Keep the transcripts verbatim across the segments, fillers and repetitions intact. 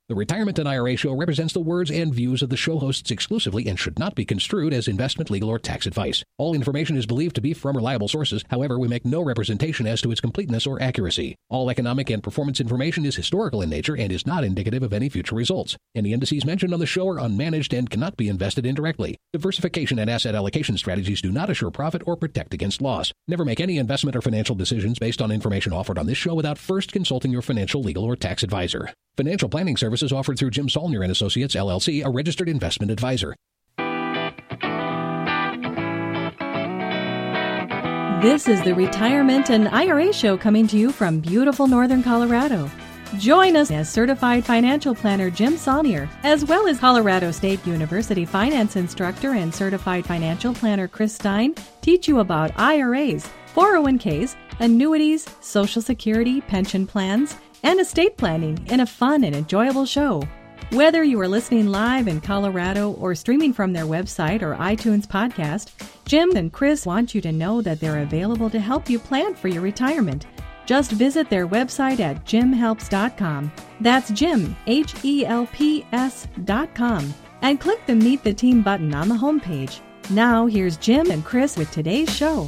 The Retirement and I R A Show represents the words and views of the show hosts exclusively and should not be construed as investment, legal, or tax advice. All information is believed to be from reliable sources. However, we make no representation as to its completeness or accuracy. All economic and performance information is historical in nature and is not indicative of any future results. Any indices mentioned on the show are unmanaged and cannot be invested indirectly. Diversification and asset allocation strategies do not assure profit or protect against loss. Never make any investment or financial decisions based on information offered on this show without first consulting your financial, legal, or tax advisor. Financial planning services offered through Jim Saulnier and Associates, L L C, a registered investment advisor. This is the Retirement and I R A Show coming to you from beautiful northern Colorado. Join us as certified financial planner Jim Saulnier, as well as Colorado State University finance instructor and certified financial planner Chris Stein, teach you about I R As, four oh one k's, annuities, Social Security, pension plans, and estate planning in a fun and enjoyable show. Whether you are listening live in Colorado or streaming from their website or iTunes podcast, Jim and Chris want you to know that they're available to help you plan for your retirement. Just visit their website at jim helps dot com. That's Jim, H E L P S dot com. And click the Meet the Team button on the homepage. Now, here's Jim and Chris with today's show.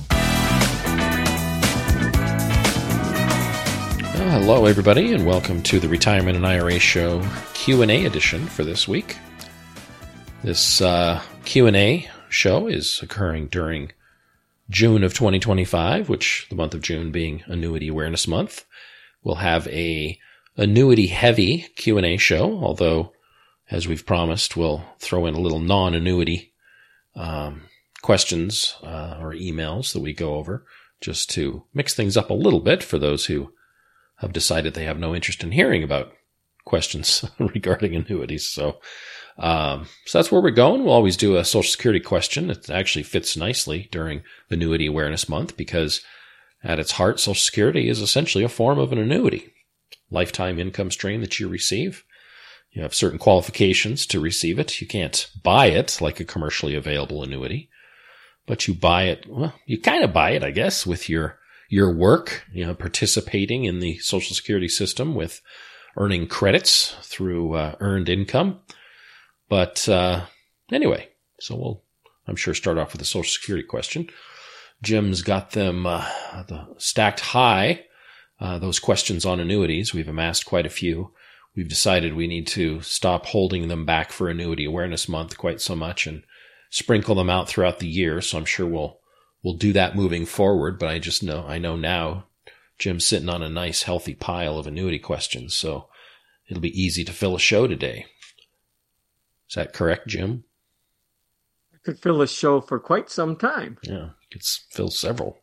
Hello, everybody, and welcome to the Retirement and I R A Show Q and A edition for this week. This uh, Q and A show is occurring during June of twenty twenty-five, which the month of June being Annuity Awareness Month. We'll have a annuity-heavy Q and A show, although, as we've promised, we'll throw in a little non-annuity um, questions uh, or emails that we go over, just to mix things up a little bit for those who have decided they have no interest in hearing about questions regarding annuities. So, um, so that's where we're going. We'll always do a Social Security question. It actually fits nicely during Annuity Awareness Month because at its heart, Social Security is essentially a form of an annuity, lifetime income stream that you receive. You have certain qualifications to receive it. You can't buy it like a commercially available annuity, but you buy it. Well, you kind of buy it, I guess, with your your work, you know, participating in the Social Security system with earning credits through uh, earned income. But uh, anyway, so we'll, I'm sure, start off with a Social Security question. Jim's got them uh, the stacked high, uh, those questions on annuities. We've amassed quite a few. We've decided we need to stop holding them back for Annuity Awareness Month quite so much and sprinkle them out throughout the year. So I'm sure we'll We'll do that moving forward, but I just know, I know now Jim's sitting on a nice healthy pile of annuity questions, so it'll be easy to fill a show today. Is that correct, Jim? I could fill a show for quite some time. Yeah, you could fill several.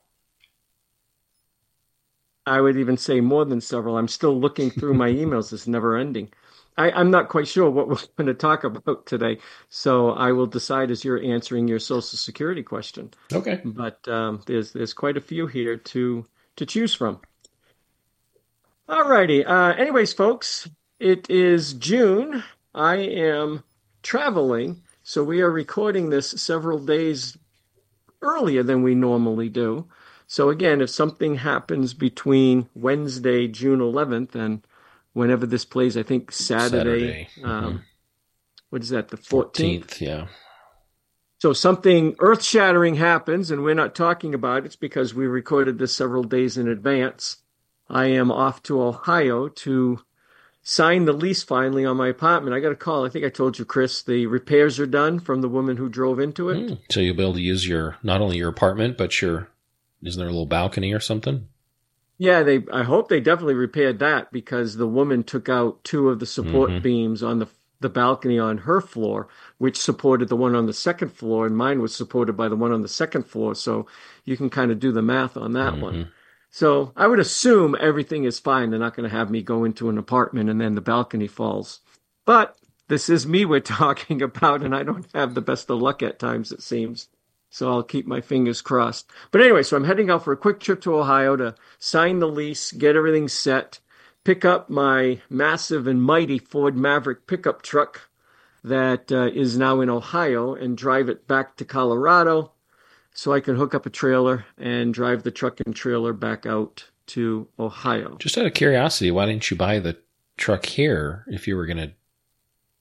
I would even say more than several. I'm still looking through my emails. It's never ending. I, I'm not quite sure what we're going to talk about today, so I will decide as you're answering your Social Security question. Okay. But um, there's there's quite a few here to to choose from. All righty. Uh, anyways, folks, it is June. I am traveling, so we are recording this several days earlier than we normally do. So again, if something happens between Wednesday, June eleventh, and whenever this plays, I think Saturday, Saturday. Um, mm-hmm. what is that, the fourteenth? fourteenth, yeah. So something earth-shattering happens, and we're not talking about it. It's because we recorded this several days in advance. I am off to Ohio to sign the lease finally on my apartment. I got a call. I think I told you, Chris, the repairs are done from the woman who drove into it. Mm, so you'll be able to use your, not only your apartment, but your, isn't there a little balcony or something? Yeah, they. I hope they definitely repaired that because the woman took out two of the support mm-hmm. beams on the the balcony on her floor, which supported the one on the second floor, and mine was supported by the one on the second floor. So you can kind of do the math on that mm-hmm. one. So I would assume everything is fine. They're not going to have me go into an apartment and then the balcony falls. But this is me we're talking about, and I don't have the best of luck at times, it seems. So I'll keep my fingers crossed. But anyway, so I'm heading out for a quick trip to Ohio to sign the lease, get everything set, pick up my massive and mighty Ford Maverick pickup truck that uh, is now in Ohio and drive it back to Colorado so I can hook up a trailer and drive the truck and trailer back out to Ohio. Just out of curiosity, why didn't you buy the truck here if you were going to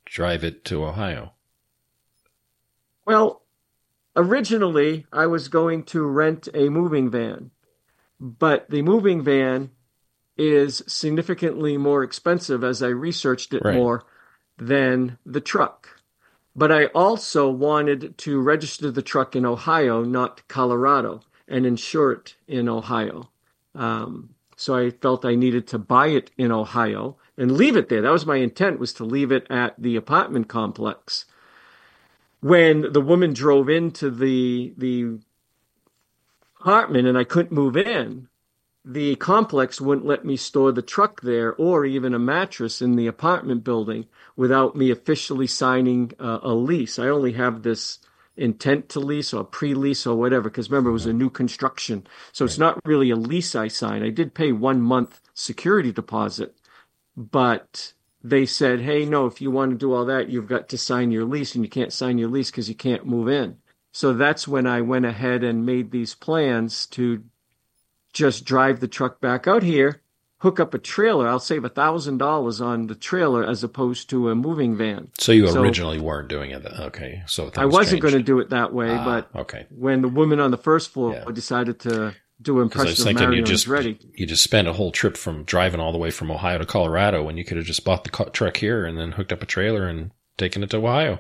drive it to Ohio? Well, originally I was going to rent a moving van, but the moving van is significantly more expensive as I researched it Right. more than the truck. But I also wanted to register the truck in Ohio, not Colorado, and insure it in Ohio. Um, so I felt I needed to buy it in Ohio and leave it there. That was my intent, was to leave it at the apartment complex. When the woman drove into the the apartment and I couldn't move in, the complex wouldn't let me store the truck there or even a mattress in the apartment building without me officially signing uh, a lease. I only have this intent to lease or pre-lease or whatever, because remember, it was a new construction. So it's not really a lease I signed. I did pay one month security deposit, but they said, hey, no, if you want to do all that, you've got to sign your lease, and you can't sign your lease because you can't move in. So that's when I went ahead and made these plans to just drive the truck back out here, hook up a trailer. I'll save one thousand dollars on the trailer as opposed to a moving van. So you So- originally weren't doing it. Okay. So I wasn't going to do it that way, Ah, but okay. when the woman on the first floor Yeah. decided to do an Because I was impression of thinking you Marion just is ready, you just spent a whole trip from driving all the way from Ohio to Colorado when you could have just bought the co- truck here and then hooked up a trailer and taken it to Ohio.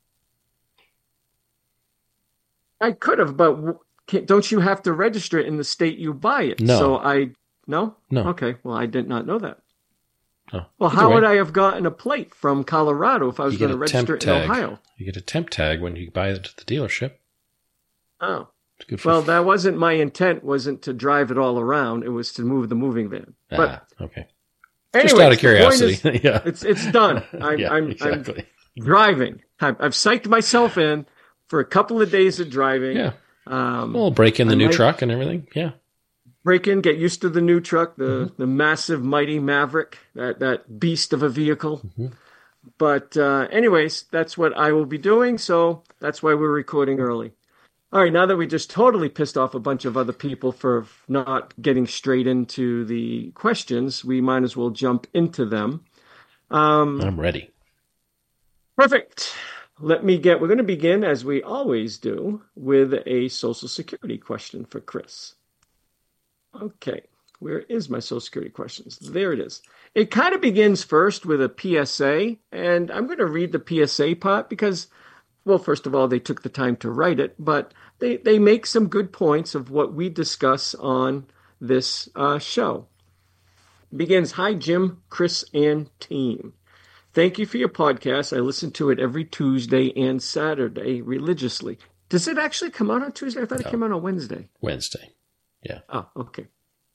I could have, but w- can't- don't you have to register it in the state you buy it? No. So I, no? No. Okay, well, I did not know that. Oh. Well, Either how way, would I have gotten a plate from Colorado if I was you get going to a temp register it in tag. Ohio? You get a temp tag when you buy it at the dealership. Oh. It's good for Well, that wasn't my intent, wasn't to drive it all around. It was to move the moving van. But ah, okay. anyways, Just out of the point curiosity. is, yeah. it's it's done. I'm yeah, I'm, exactly. I'm driving. I've, I've psyched myself in for a couple of days of driving. Yeah. Um, Well, break in the I new might- truck and everything. Yeah. break in, get used to the new truck, the Mm-hmm. the massive, mighty Maverick, that that beast of a vehicle. Mm-hmm. But uh, anyways, that's what I will be doing. So that's why we're recording early. All right, now that we just totally pissed off a bunch of other people for not getting straight into the questions, we might as well jump into them. Um, I'm ready. Perfect. Let me get, we're going to begin, as we always do, with a Social Security question for Chris. Okay, where is my Social Security questions? There it is. It kind of begins first with a P S A, and I'm going to read the P S A part because, well, first of all, they took the time to write it, but they, they make some good points of what we discuss on this uh, show. It begins, hi, Jim, Chris, and team. Thank you for your podcast. I listen to it every Tuesday and Saturday religiously. Does it actually come out on Tuesday? I thought it No. came out on Wednesday. Wednesday. Yeah. Oh, okay.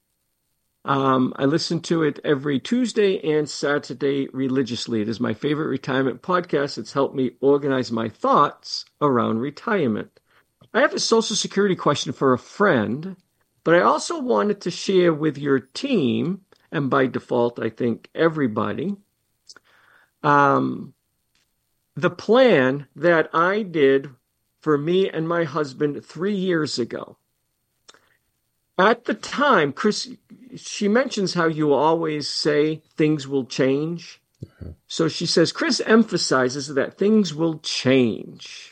Um, I listen to it every Tuesday and Saturday religiously. It is my favorite retirement podcast. It's helped me organize my thoughts around retirement. I have a Social Security question for a friend, but I also wanted to share with your team, and by default, I think everybody, um, the plan that I did for me and my husband three years ago. At the time, Chris, she mentions how you always say things will change. Mm-hmm. So she says, Chris emphasizes that things will change.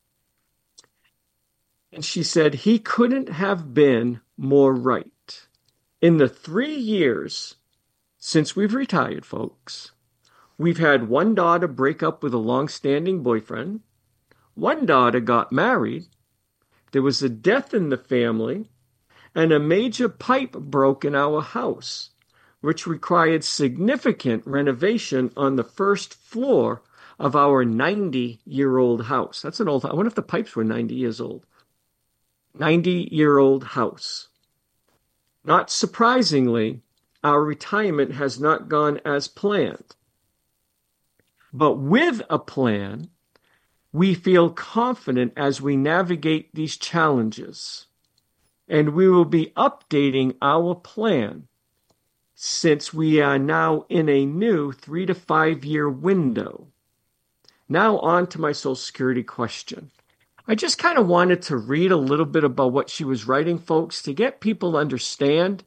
And she said, he couldn't have been more right. In the three years since we've retired, folks, we've had one daughter break up with a long-standing boyfriend. One daughter got married. There was a death in the family. And a major pipe broke in our house, which required significant renovation on the first floor of our ninety-year-old house. That's an old house. I wonder if the pipes were ninety years old. ninety-year-old house. Not surprisingly, our retirement has not gone as planned. But with a plan, we feel confident as we navigate these challenges. And we will be updating our plan since we are now in a new three to five year window. Now on to my Social Security question. I just kind of wanted to read a little bit about what she was writing, folks, to get people to understand.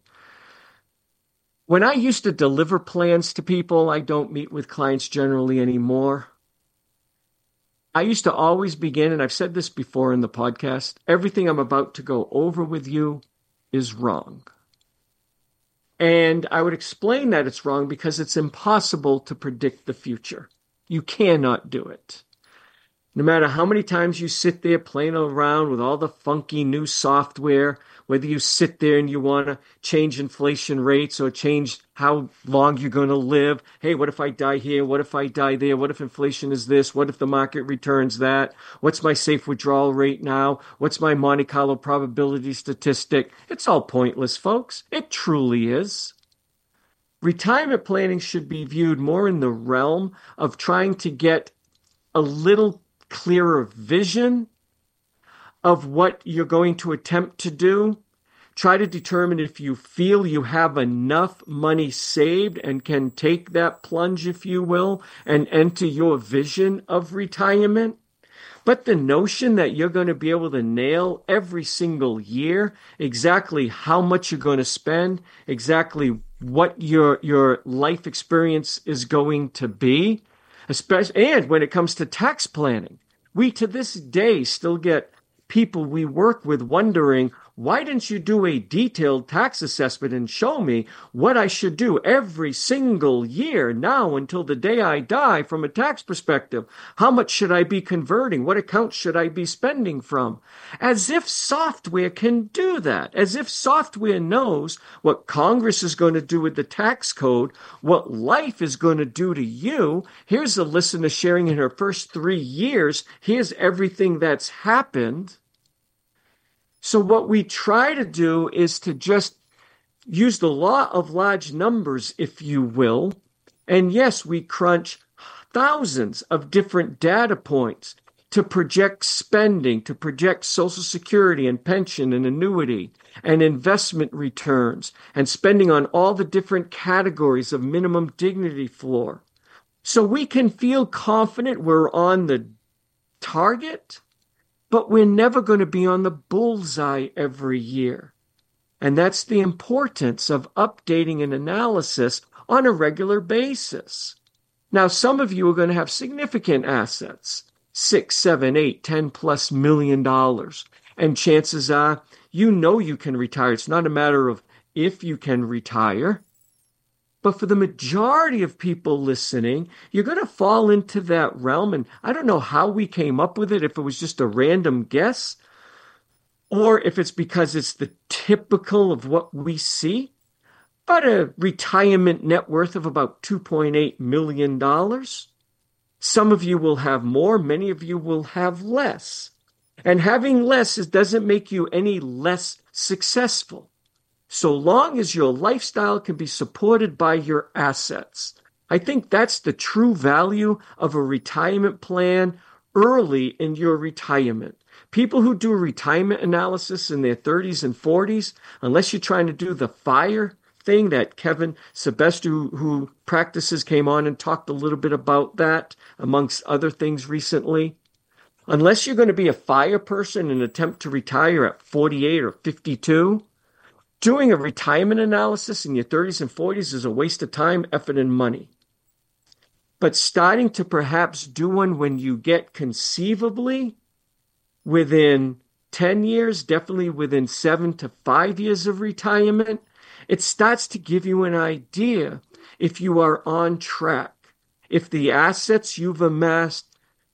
When I used to deliver plans to people, I don't meet with clients generally anymore. I used to always begin, and I've said this before in the podcast, everything I'm about to go over with you is wrong. And I would explain that it's wrong because it's impossible to predict the future. You cannot do it. No matter how many times you sit there playing around with all the funky new software, whether you sit there and you want to change inflation rates or change how long you're going to live. Hey, what if I die here? What if I die there? What if inflation is this? What if the market returns that? What's my safe withdrawal rate now? What's my Monte Carlo probability statistic? It's all pointless, folks. It truly is. Retirement planning should be viewed more in the realm of trying to get a little clearer vision of what you're going to attempt to do. Try to determine if you feel you have enough money saved and can take that plunge, if you will, and enter your vision of retirement. But the notion that you're going to be able to nail every single year exactly how much you're going to spend, exactly what your your life experience is going to be, especially, and when it comes to tax planning, we to this day still get people we work with wondering, why didn't you do a detailed tax assessment and show me what I should do every single year now until the day I die from a tax perspective? How much should I be converting? What accounts should I be spending from? As if software can do that. As if software knows what Congress is going to do with the tax code, what life is going to do to you. Here's a listener sharing in her first three years. Here's everything that's happened. So what we try to do is to just use the law of large numbers, if you will. And yes, we crunch thousands of different data points to project spending, to project Social Security and pension and annuity and investment returns and spending on all the different categories of minimum dignity floor. So we can feel confident we're on the target, but we're never going to be on the bullseye every year. And that's the importance of updating an analysis on a regular basis. Now, some of you are going to have significant assets, six, seven, eight, ten plus million dollars. And chances are, you know you can retire. It's not a matter of if you can retire. But for the majority of people listening, you're going to fall into that realm. And I don't know how we came up with it, if it was just a random guess, or if it's because it's the typical of what we see. But a retirement net worth of about two point eight million dollars. Some of you will have more, many of you will have less. And having less doesn't make you any less successful, so long as your lifestyle can be supported by your assets. I think that's the true value of a retirement plan early in your retirement. People who do a retirement analysis in their thirties and forties, unless you're trying to do the FIRE thing that Kevin Sebeste, who practices, came on and talked a little bit about that, amongst other things recently. Unless you're going to be a FIRE person and attempt to retire at forty-eight or fifty-two, doing a retirement analysis in your thirties and forties is a waste of time, effort, and money. But starting to perhaps do one when you get conceivably within ten years, definitely within seven to five years of retirement, it starts to give you an idea if you are on track, if the assets you've amassed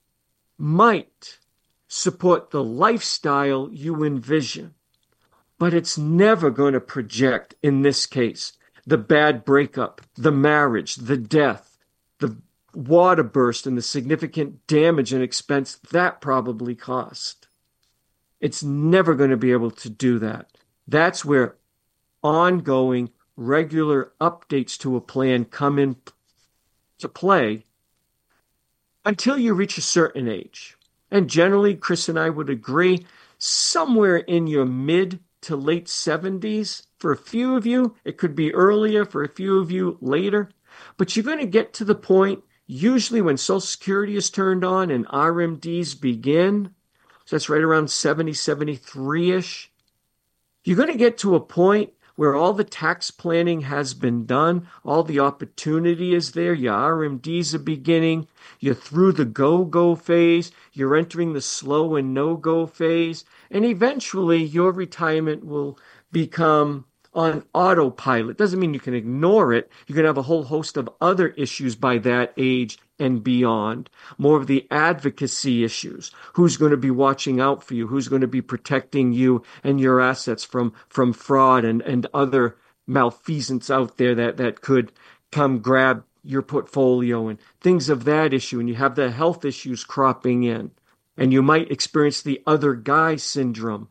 might support the lifestyle you envision. But it's never going to project, in this case, the bad breakup, the marriage, the death, the water burst, and the significant damage and expense that probably cost. It's never going to be able to do that. That's where ongoing, regular updates to a plan come in to play until you reach a certain age. And generally, Chris and I would agree, somewhere in your mid to late seventies. For a few of you, it could be earlier. For a few of you, later. But you're going to get to the point, usually when Social Security is turned on and R M Ds begin. So that's right around seventy, seventy-three-ish. You're going to get to a point where all the tax planning has been done, all the opportunity is there, your R M Ds are beginning, you're through the go-go phase, you're entering the slow and no-go phase, and eventually your retirement will become on autopilot. Doesn't mean you can ignore it. You're going to have a whole host of other issues by that age and beyond. More of the advocacy issues. Who's going to be watching out for you? Who's going to be protecting you and your assets from, from fraud and, and other malfeasance out there that, that could come grab your portfolio and things of that issue. And you have the health issues cropping in. And you might experience the other guy syndrome.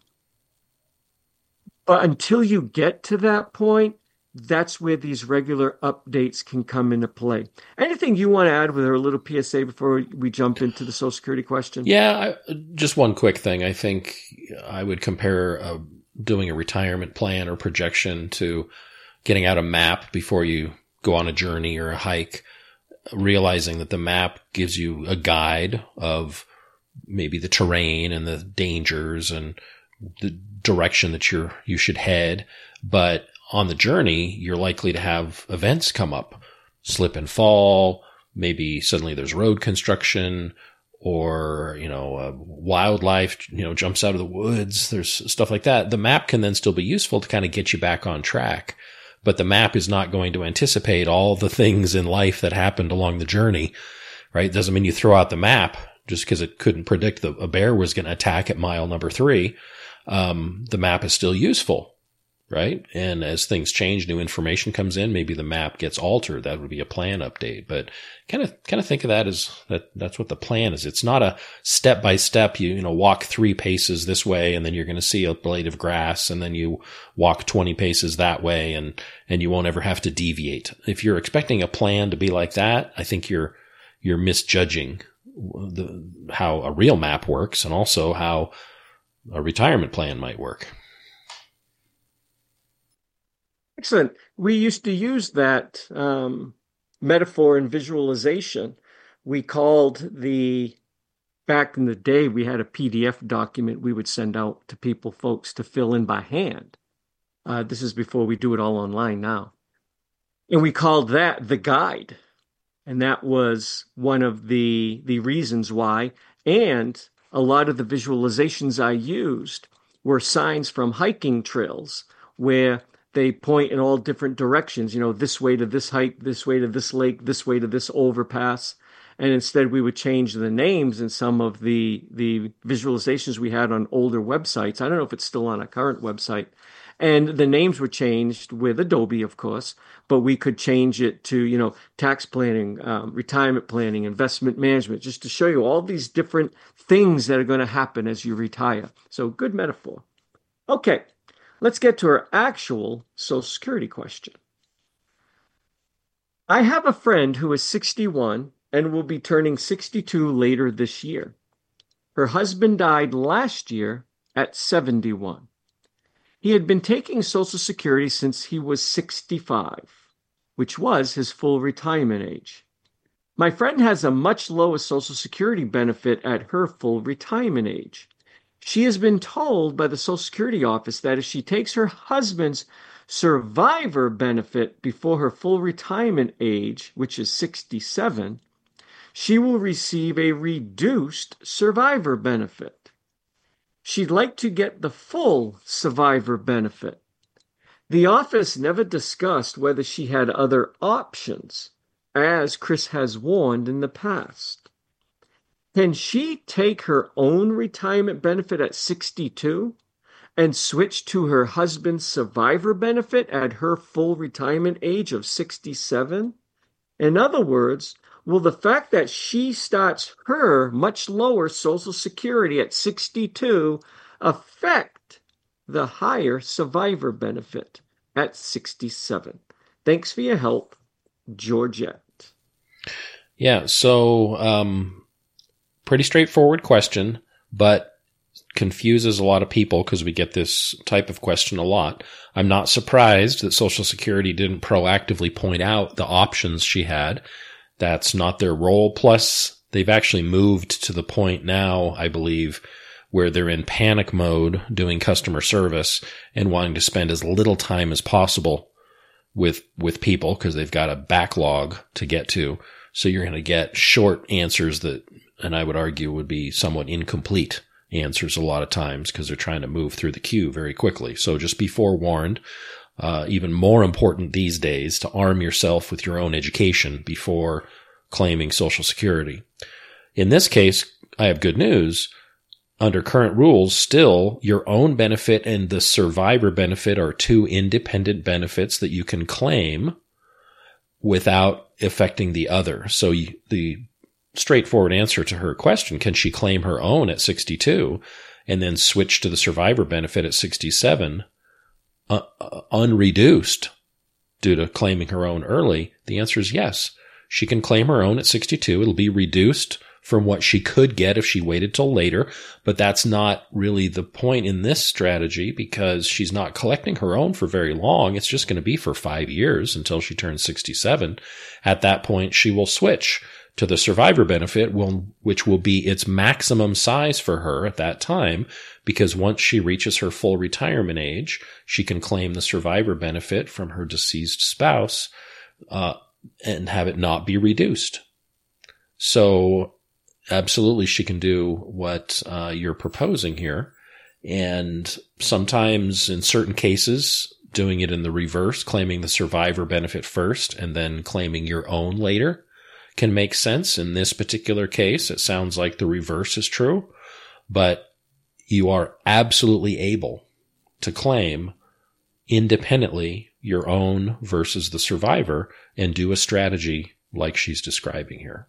But until you get to that point, that's where these regular updates can come into play. Anything you want to add with our little P S A before we jump into the Social Security question? Yeah, I, just one quick thing. I think I would compare uh, doing a retirement plan or projection to getting out a map before you go on a journey or a hike, realizing that the map gives you a guide of maybe the terrain and the dangers and the direction that you're, you should head. But on the journey, you're likely to have events come up, slip and fall. Maybe suddenly there's road construction or, you know, uh, wildlife, you know, jumps out of the woods. There's stuff like that. The map can then still be useful to kind of get you back on track. But the map is not going to anticipate all the things in life that happened along the journey, right? Doesn't mean you throw out the map just because it couldn't predict that a bear was going to attack at mile number three. Um, the map is still useful, right? And as things change, new information comes in, maybe the map gets altered. That would be a plan update, but kind of, kind of think of that as that, that's what the plan is. It's not a step by step. You, you know, walk three paces this way and then you're going to see a blade of grass and then you walk twenty paces that way and, and you won't ever have to deviate. If you're expecting a plan to be like that, I think you're, you're misjudging the, how a real map works and also how a retirement plan might work. Excellent. We used to use that um, metaphor and visualization. We called the, back in the day, we had a P D F document we would send out to people, folks, to fill in by hand. Uh, this is before we do it all online now. And we called that the guide. And that was one of the, the reasons why. And a lot of the visualizations I used were signs from hiking trails where they point in all different directions, you know, this way to this hike, this way to this lake, this way to this overpass. And instead we would change the names in some of the, the visualizations we had on older websites. I don't know if it's still on a current website. And the names were changed with Adobe, of course, but we could change it to, you know, tax planning, um, retirement planning, investment management, just to show you all these different things that are going to happen as you retire. So good metaphor. Okay, let's get to our actual Social Security question. I have a friend who is sixty-one and will be turning sixty-two later this year. Her husband died last year at seventy-one. He had been taking Social Security since he was sixty-five, which was his full retirement age. My friend has a much lower Social Security benefit at her full retirement age. She has been told by the Social Security office that if she takes her husband's survivor benefit before her full retirement age, which is sixty-seven, she will receive a reduced survivor benefit. She'd like to get the full survivor benefit. The office never discussed whether she had other options, as Chris has warned in the past. Can she take her own retirement benefit at sixty-two and switch to her husband's survivor benefit at her full retirement age of sixty-seven? In other words, will the fact that she starts her much lower Social Security at sixty-two affect the higher survivor benefit at sixty-seven? Thanks for your help, Georgette. Yeah, so um, pretty straightforward question, but confuses a lot of people because we get this type of question a lot. I'm not surprised that Social Security didn't proactively point out the options she had. That's not their role. Plus, they've actually moved to the point now, I believe, where they're in panic mode doing customer service and wanting to spend as little time as possible with, with people because they've got a backlog to get to. So you're going to get short answers that, and I would argue would be somewhat incomplete answers a lot of times because they're trying to move through the queue very quickly. So just be forewarned. Uh, even more important these days to arm yourself with your own education before claiming Social Security. In this case, I have good news. Under current rules, still, your own benefit and the survivor benefit are two independent benefits that you can claim without affecting the other. So you, the straightforward answer to her question, can she claim her own at sixty-two and then switch to the survivor benefit at sixty-seven, uh, uh, unreduced due to claiming her own early? The answer is yes. She can claim her own at sixty-two. It'll be reduced from what she could get if she waited till later, but that's not really the point in this strategy because she's not collecting her own for very long. It's just going to be for five years until she turns sixty-seven. At that point, she will switch to the survivor benefit, will, which will be its maximum size for her at that time, because once she reaches her full retirement age, she can claim the survivor benefit from her deceased spouse uh, and have it not be reduced. So absolutely, she can do what uh, you're proposing here. And sometimes in certain cases, doing it in the reverse, claiming the survivor benefit first and then claiming your own later can make sense. In this particular case, it sounds like the reverse is true, but you are absolutely able to claim independently your own versus the survivor and do a strategy like she's describing here.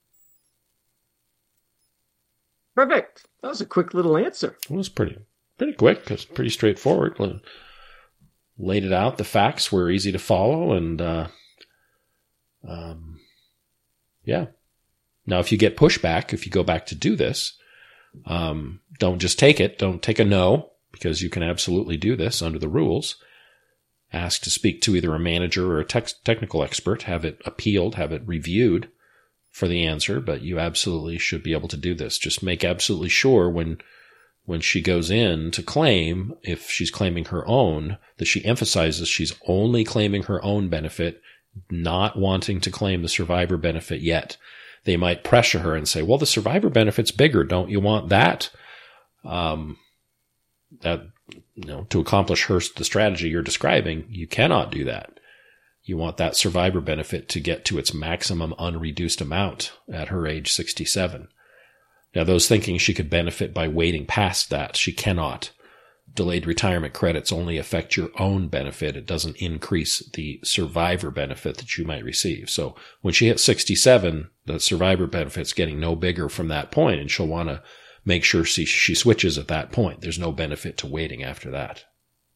Perfect. That was a quick little answer. It was pretty, pretty quick. It's pretty straightforward. Laid it out. The facts were easy to follow, and uh, um, yeah. Now, if you get pushback, if you go back to do this, um, don't just take it. Don't take a no, because you can absolutely do this under the rules. Ask to speak to either a manager or a tex- technical expert. Have it appealed. Have it reviewed for the answer, but you absolutely should be able to do this. Just make absolutely sure when when she goes in to claim, if she's claiming her own, that she emphasizes she's only claiming her own benefit, not wanting to claim the survivor benefit yet. They might pressure her and say, well, the survivor benefit's bigger. Don't you want that? Um, that, you know, to accomplish her, the strategy you're describing, you cannot do that. You want that survivor benefit to get to its maximum unreduced amount at her age sixty-seven. Now, those thinking she could benefit by waiting past that, she cannot. Delayed retirement credits only affect your own benefit. It doesn't increase the survivor benefit that you might receive. So when she hits sixty-seven, the survivor benefit's getting no bigger from that point, and she'll want to make sure she, she switches at that point. There's no benefit to waiting after that.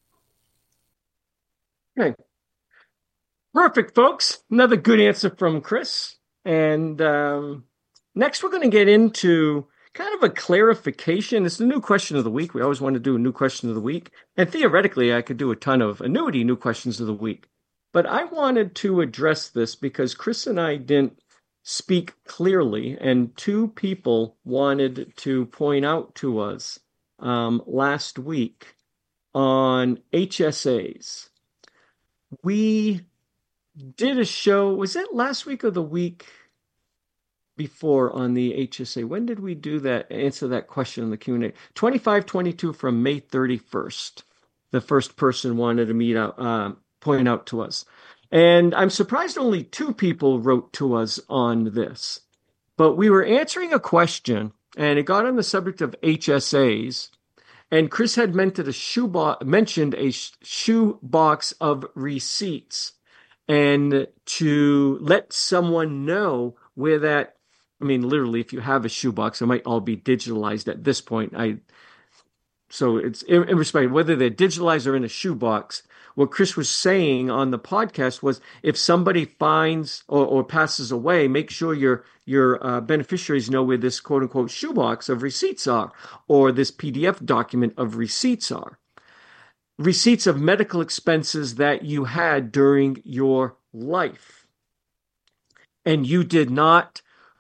Okay. Perfect, folks. Another good answer from Chris. And um, next we're going to get into kind of a clarification. It's the new question of the week. We always want to do a new question of the week. And theoretically, I could do a ton of annuity new questions of the week. But I wanted to address this because Chris and I didn't speak clearly, and two people wanted to point out to us um, last week on H S As. We did a show, was it last week or the week before on the H S A? When did we do that? Answer that question in the Q and A. twenty-five twenty-two from May thirty-first. The first person wanted to meet out, uh, point out to us. And I'm surprised only two people wrote to us on this. But we were answering a question, and it got on the subject of H S As. And Chris had mentioned a shoebox, mentioned a shoebox of receipts. And to let someone know where that, I mean, literally, if you have a shoebox, it might all be digitalized at this point. I, so it's in, in respect, whether they're digitalized or in a shoebox. What Chris was saying on the podcast was, if somebody finds or, or passes away, make sure your your uh, beneficiaries know where this quote unquote shoebox of receipts are, or this P D F document of receipts are. Receipts of medical expenses that you had during your life. And you did not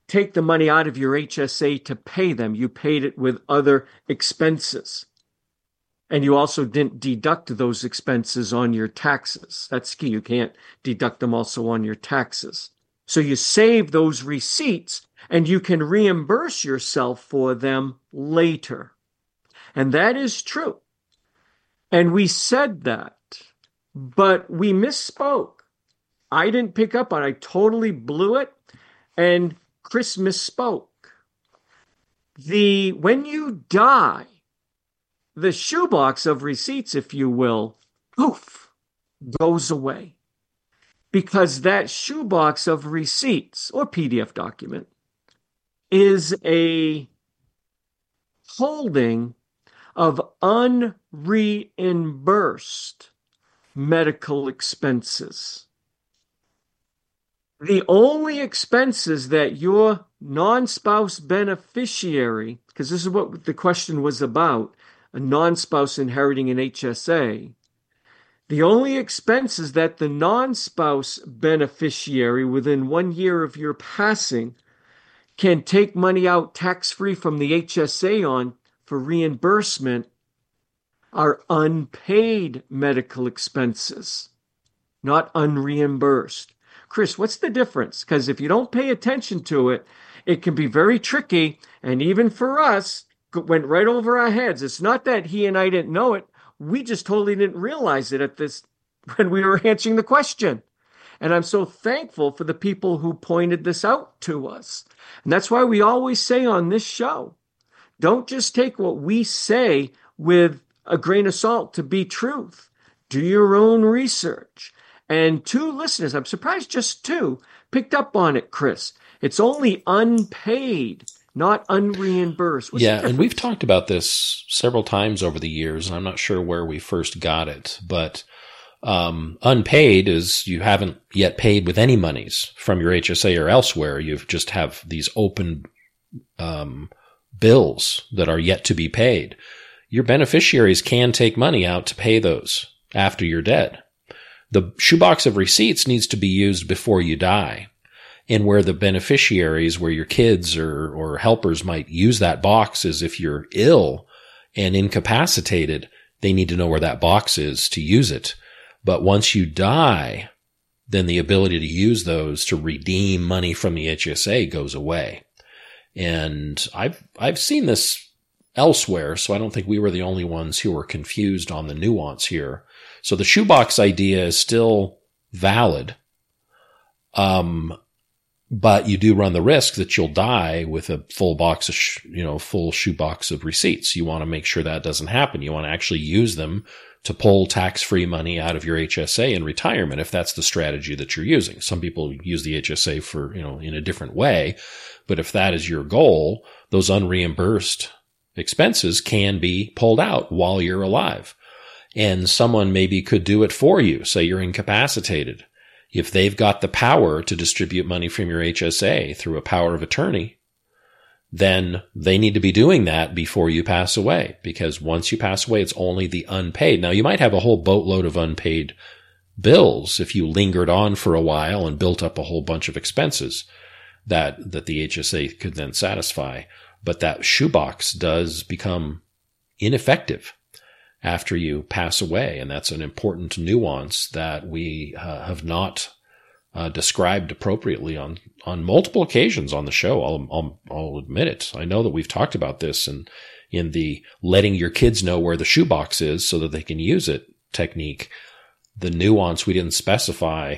take the money out of your H S A to pay them. You paid it with other expenses. And you also didn't deduct those expenses on your taxes. That's key. You can't deduct them also on your taxes. So you save those receipts and you can reimburse yourself for them later. And that is true. And we said that, but we misspoke. I didn't pick up on it. I totally blew it. And Chris misspoke. The, when you die, the shoebox of receipts, if you will, poof, goes away. Because that shoebox of receipts, or P D F document, is a holding of unreimbursed medical expenses. The only expenses that your non-spouse beneficiary, because this is what the question was about, a non-spouse inheriting an H S A, the only expenses that the non-spouse beneficiary within one year of your passing can take money out tax-free from the H S A on for reimbursement are unpaid medical expenses, not unreimbursed. Chris, what's the difference? Because if you don't pay attention to it, it can be very tricky. And even for us, it went right over our heads. It's not that he and I didn't know it. We just totally didn't realize it at this when we were answering the question. And I'm so thankful for the people who pointed this out to us. And that's why we always say on this show, don't just take what we say with a grain of salt to be truth. Do your own research. And two listeners, I'm surprised just two, picked up on it, Chris. It's only unpaid, not unreimbursed. What's yeah, and we've talked about this several times over the years, and I'm not sure where we first got it, but um, unpaid is you haven't yet paid with any monies from your H S A or elsewhere. You just have these open um, bills that are yet to be paid. Your beneficiaries can take money out to pay those after you're dead. The shoebox of receipts needs to be used before you die. And where the beneficiaries, where your kids or, or helpers might use that box is if you're ill and incapacitated, they need to know where that box is to use it. But once you die, then the ability to use those to redeem money from the H S A goes away. And I've, I've seen this elsewhere, so I don't think we were the only ones who were confused on the nuance here. So the shoebox idea is still valid. Um, but you do run the risk that you'll die with a full box of, sh- you know, full shoebox of receipts. You want to make sure that doesn't happen. You want to actually use them to pull tax-free money out of your H S A in retirement, if that's the strategy that you're using. Some people use the H S A for, you know, in a different way. But if that is your goal, those unreimbursed expenses can be pulled out while you're alive. And someone maybe could do it for you. Say you're incapacitated. If they've got the power to distribute money from your H S A through a power of attorney, then they need to be doing that before you pass away. Because once you pass away, it's only the unpaid. Now, you might have a whole boatload of unpaid bills if you lingered on for a while and built up a whole bunch of expenses that, that the H S A could then satisfy. But that shoebox does become ineffective after you pass away. And that's an important nuance that we uh, have not uh, described appropriately on, on multiple occasions on the show. I'll, I'll, I'll admit it. I know that we've talked about this and in, in the letting your kids know where the shoebox is so that they can use it technique. The nuance we didn't specify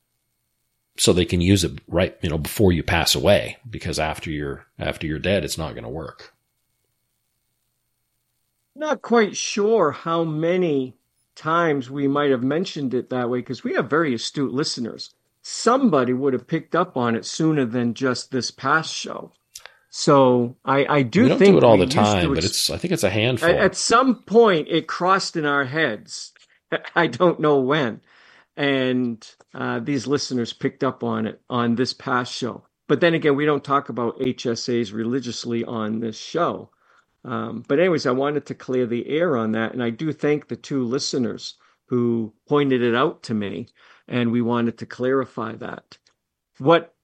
so they can use it right, you know, before you pass away, because after you're, after you're dead, it's not going to work. Not quite sure how many times we might have mentioned it that way, because we have very astute listeners. Somebody would have picked up on it sooner than just this past show. So I, I do we don't think do it all we the time, ex- but it's I think it's a handful. At, at some point, it crossed in our heads. I don't know when, and uh, these listeners picked up on it on this past show. But then again, we don't talk about H S As religiously on this show. Um, but anyways, I wanted to clear the air on that. And I do thank the two listeners who pointed it out to me. And we wanted to clarify that. What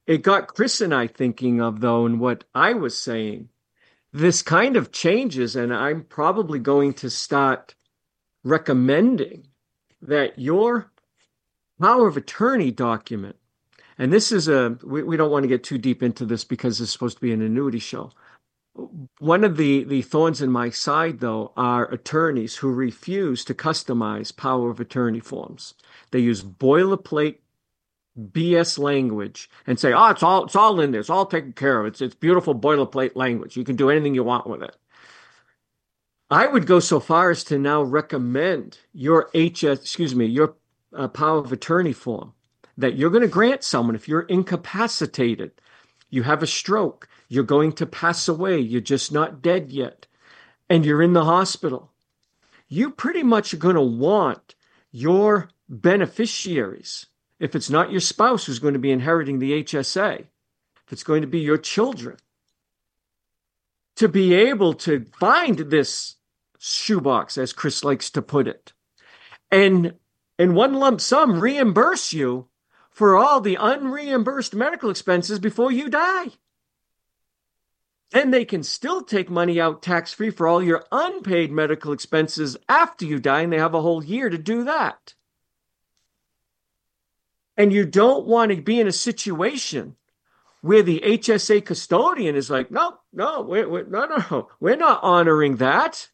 it got Chris and I thinking of, though, and what I was saying. This kind of changes, and I'm probably going to start recommending that your power of attorney document, and this is a, we, we don't want to get too deep into this because it's supposed to be an annuity show. One of the, the thorns in my side, though, are attorneys who refuse to customize power of attorney forms. They use boilerplate B S language and say, oh, it's all, it's all in there. It's all taken care of. It's, it's beautiful boilerplate language. You can do anything you want with it. I would go so far as to now recommend your H S, excuse me, your uh, power of attorney form that you're going to grant someone if you're incapacitated, you have a stroke, you're going to pass away, you're just not dead yet, and you're in the hospital. You pretty much are going to want your beneficiaries, if it's not your spouse who's going to be inheriting the H S A, if it's going to be your children, to be able to find this shoebox, as Chris likes to put it, and in one lump sum reimburse you for all the unreimbursed medical expenses before you die. And they can still take money out tax-free for all your unpaid medical expenses after you die, and they have a whole year to do that. And you don't want to be in a situation where the H S A custodian is like, no, no, we're, we're, no, no, we're not honoring that.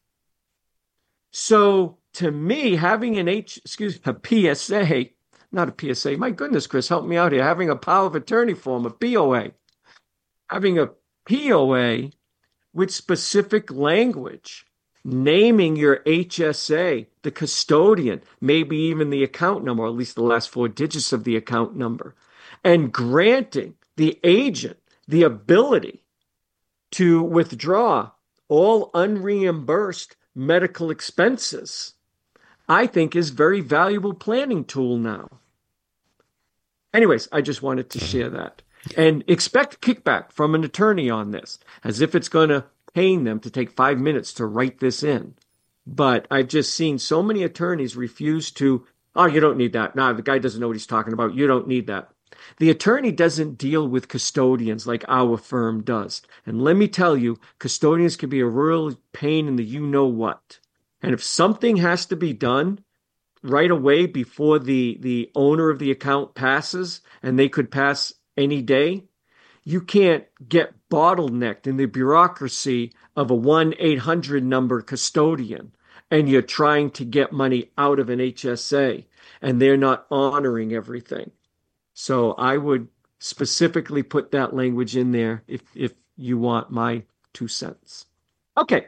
So to me, having an H, excuse me, a P S A, not a P S A, my goodness, Chris, help me out here, having a power of attorney form, a P O A, having a P O A with specific language, naming your H S A, the custodian, maybe even the account number, or at least the last four digits of the account number, and granting the agent the ability to withdraw all unreimbursed medical expenses, I think is very valuable planning tool now. Anyways, I just wanted to share that. And expect kickback from an attorney on this, as if it's going to pain them to take five minutes to write this in. But I've just seen so many attorneys refuse to, oh, you don't need that. Nah, the guy doesn't know what he's talking about. You don't need that. The attorney doesn't deal with custodians like our firm does. And let me tell you, custodians can be a real pain in the you-know-what. And if something has to be done right away before the, the owner of the account passes, and they could pass any day, you can't get bottlenecked in the bureaucracy of a one eight hundred number custodian, and you're trying to get money out of an H S A, and they're not honoring everything. So I would specifically put that language in there if, if you want my two cents. Okay.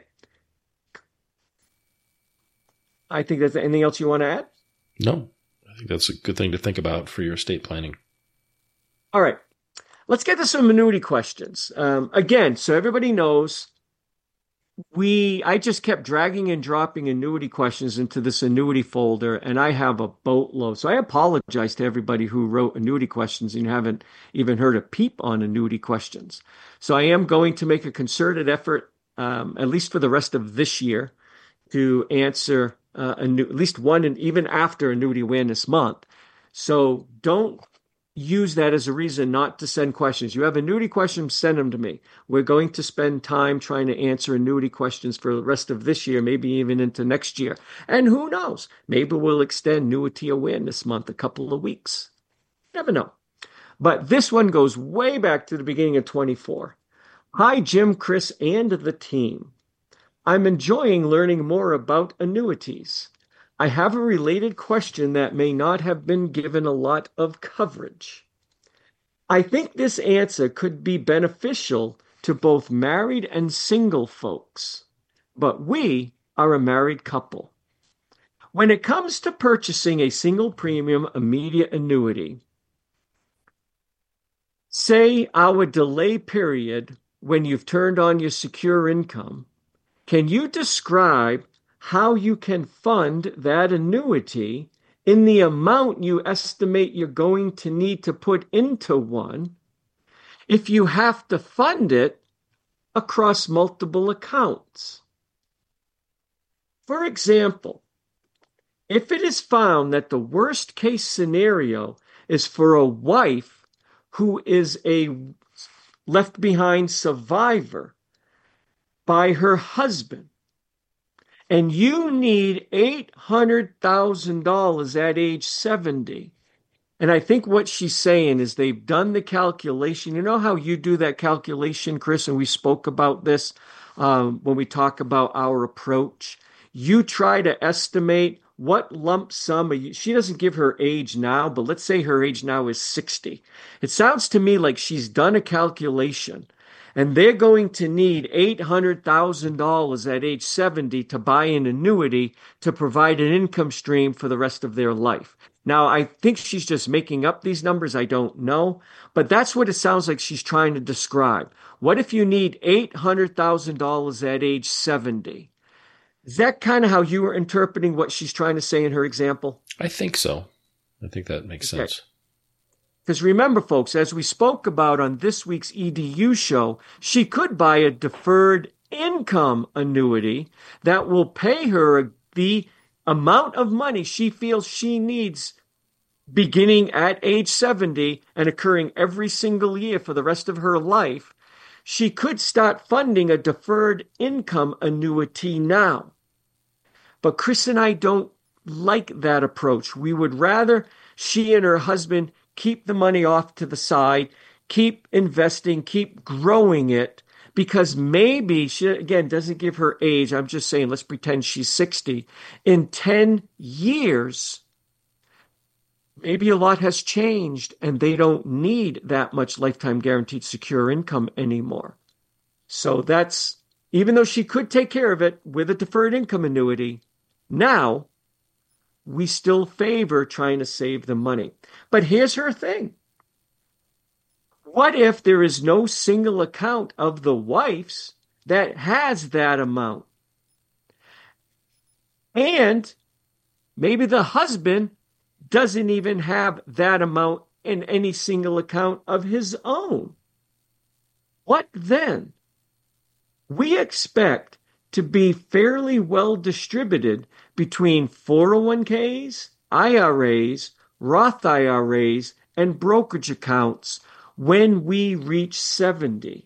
I think that's anything else you want to add? No, I think that's a good thing to think about for your estate planning. All right. Let's get to some annuity questions. Um, again, so everybody knows, we I just kept dragging and dropping annuity questions into this annuity folder, and I have a boatload. So I apologize to everybody who wrote annuity questions and you haven't even heard a peep on annuity questions. So I am going to make a concerted effort, um, at least for the rest of this year, to answer uh, anu- at least one, and even after Annuity Awareness Month. So don't use that as a reason not to send questions. You have annuity questions, send them to me. We're going to spend time trying to answer annuity questions for the rest of this year, maybe even into next year. And who knows? Maybe we'll extend Annuity Awareness Month a couple of weeks. Never know. But this one goes way back to the beginning of twenty-four. Hi, Jim, Chris, and the team. I'm enjoying learning more about annuities. I have a related question that may not have been given a lot of coverage. I think this answer could be beneficial to both married and single folks, but we are a married couple. When it comes to purchasing a single premium immediate annuity, say our delay period when you've turned on your secure income, can you describe how you can fund that annuity in the amount you estimate you're going to need to put into one if you have to fund it across multiple accounts? For example, if it is found that the worst case scenario is for a wife who is a left behind survivor by her husband, and you need eight hundred thousand dollars at age seventy. And I think what she's saying is they've done the calculation. You know how you do that calculation, Chris? And we spoke about this um, when we talk about our approach. You try to estimate what lump sum. She doesn't give her age now, but let's say her age now is sixty. It sounds to me like she's done a calculation, and they're going to need eight hundred thousand dollars at age seventy to buy an annuity to provide an income stream for the rest of their life. Now, I think she's just making up these numbers. I don't know. But that's what it sounds like she's trying to describe. What if you need eight hundred thousand dollars at age seventy? Is that kind of how you were interpreting what she's trying to say in her example? I think so. I think that makes Okay. sense. Because remember, folks, as we spoke about on this week's E D U show, she could buy a deferred income annuity that will pay her the amount of money she feels she needs beginning at age seventy and occurring every single year for the rest of her life. She could start funding a deferred income annuity now. But Chris and I don't like that approach. We would rather she and her husband keep the money off to the side, keep investing, keep growing it, because maybe she, again, doesn't give her age. I'm just saying, let's pretend she's sixty. In ten years, maybe a lot has changed and they don't need that much lifetime guaranteed secure income anymore. So that's, even though she could take care of it with a deferred income annuity, now we still favor trying to save the money. But here's her thing. What if there is no single account of the wife's that has that amount? And maybe the husband doesn't even have that amount in any single account of his own. What then? We expect to be fairly well distributed between four oh one k's, I R A's, Roth I R A's, and brokerage accounts when we reach seventy.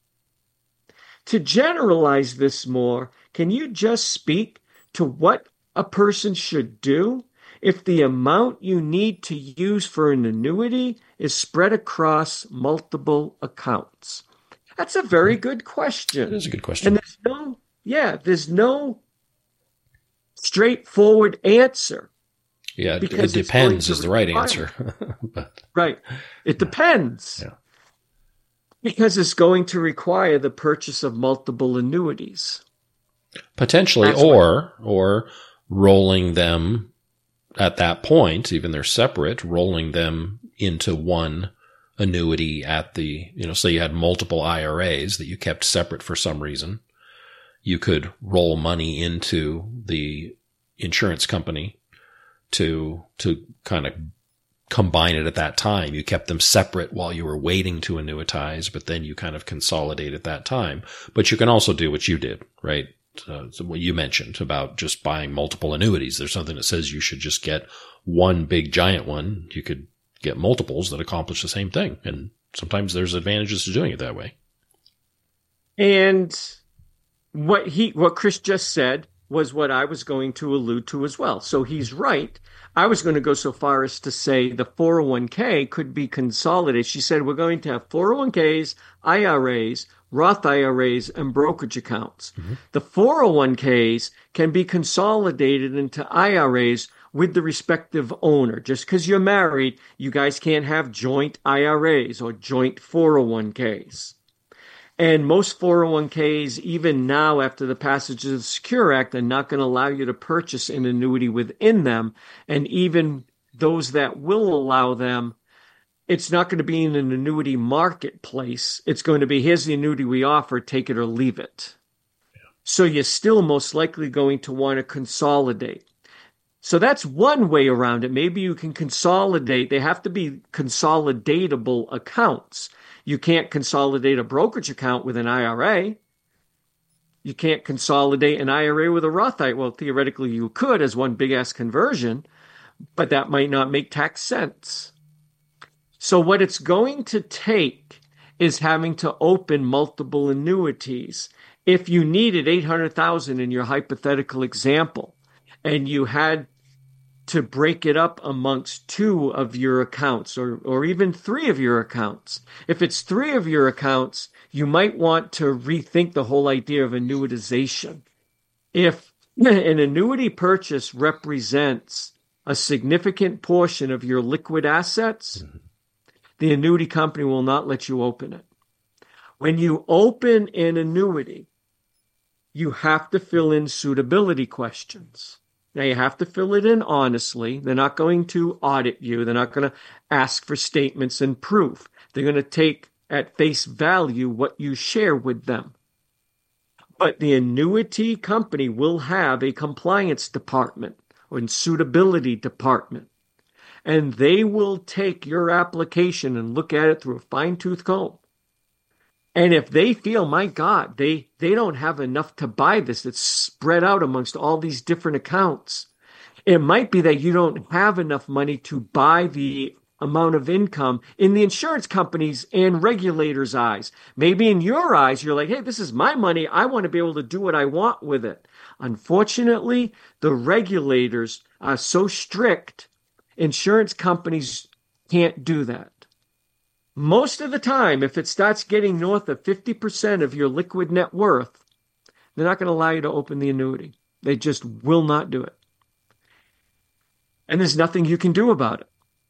To generalize this more, can you just speak to what a person should do if the amount you need to use for an annuity is spread across multiple accounts? That's a very good question. It is a good question. And there's no, yeah, there's no straightforward answer. Yeah, it, it because it's depends going is to the right require- answer. But Right. It depends. Yeah. Because it's going to require the purchase of multiple annuities. potentially, That's or or rolling them at that point, even they're separate, rolling them into one annuity at the, you know, say you had multiple I R A's that you kept separate for some reason. You could roll money into the insurance company to, to kind of combine it at that time. You kept them separate while you were waiting to annuitize, but then you kind of consolidate at that time. But you can also do what you did, right? Uh, so what you mentioned about just buying multiple annuities. There's something that says you should just get one big giant one. You could get multiples that accomplish the same thing. And sometimes there's advantages to doing it that way. And what he, what Chris just said was what I was going to allude to as well. So he's right. I was going to go so far as to say the four oh one k could be consolidated. She said we're going to have four oh one k's, I R A's, Roth I R A's, and brokerage accounts. Mm-hmm. The four oh one k's can be consolidated into I R A's with the respective owner. Just because you're married, you guys can't have joint I R A's or joint four oh one k's. And most four oh one k's, even now after the passage of the Secure Act, are not going to allow you to purchase an annuity within them. And even those that will allow them, it's not going to be in an annuity marketplace. It's going to be, here's the annuity we offer, take it or leave it. Yeah. So you're still most likely going to want to consolidate. So that's one way around it. Maybe you can consolidate. They have to be consolidatable accounts. You can't consolidate a brokerage account with an I R A. You can't consolidate an I R A with a Roth I R A. Well, theoretically you could as one big-ass conversion, but that might not make tax sense. So what it's going to take is having to open multiple annuities. If you needed eight hundred thousand dollars in your hypothetical example, and you had to break it up amongst two of your accounts or, or even three of your accounts. If it's three of your accounts, you might want to rethink the whole idea of annuitization. If an annuity purchase represents a significant portion of your liquid assets, mm-hmm. the annuity company will not let you open it. When you open an annuity, you have to fill in suitability questions. Now, you have to fill it in honestly. They're not going to audit you. They're not going to ask for statements and proof. They're going to take at face value what you share with them. But the annuity company will have a compliance department or a suitability department. And they will take your application and look at it through a fine-tooth comb. And if they feel, my God, they, they don't have enough to buy this, it's spread out amongst all these different accounts. It might be that you don't have enough money to buy the amount of income in the insurance companies and regulators' eyes. Maybe in your eyes, you're like, hey, this is my money. I want to be able to do what I want with it. Unfortunately, the regulators are so strict, insurance companies can't do that. Most of the time, if it starts getting north of fifty percent of your liquid net worth, they're not going to allow you to open the annuity. They just will not do it. And there's nothing you can do about it.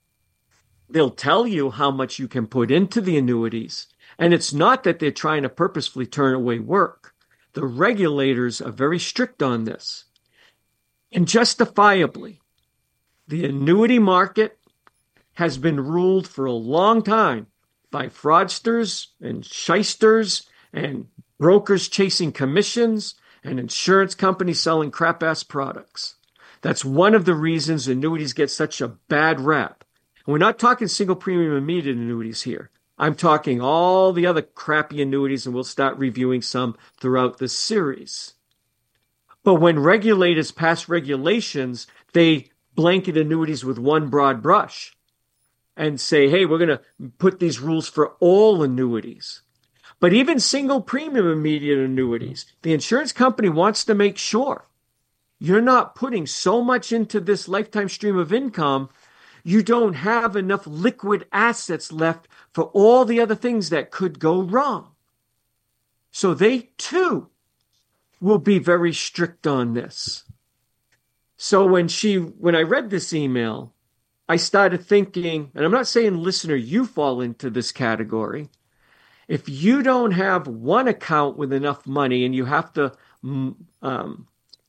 They'll tell you how much you can put into the annuities. And it's not that they're trying to purposefully turn away work. The regulators are very strict on this. And justifiably, the annuity market has been ruled for a long time by fraudsters and shysters and brokers chasing commissions and insurance companies selling crap-ass products. That's one of the reasons annuities get such a bad rap. And we're not talking single premium immediate annuities here. I'm talking all the other crappy annuities, and we'll start reviewing some throughout this series. But when regulators pass regulations, they blanket annuities with one broad brush and say, hey, we're going to put these rules for all annuities. But even single premium immediate annuities, the insurance company wants to make sure you're not putting so much into this lifetime stream of income, you don't have enough liquid assets left for all the other things that could go wrong. So they too will be very strict on this. So when she, when I read this email, I started thinking, and I'm not saying, listener, you fall into this category. If you don't have one account with enough money and you have to um,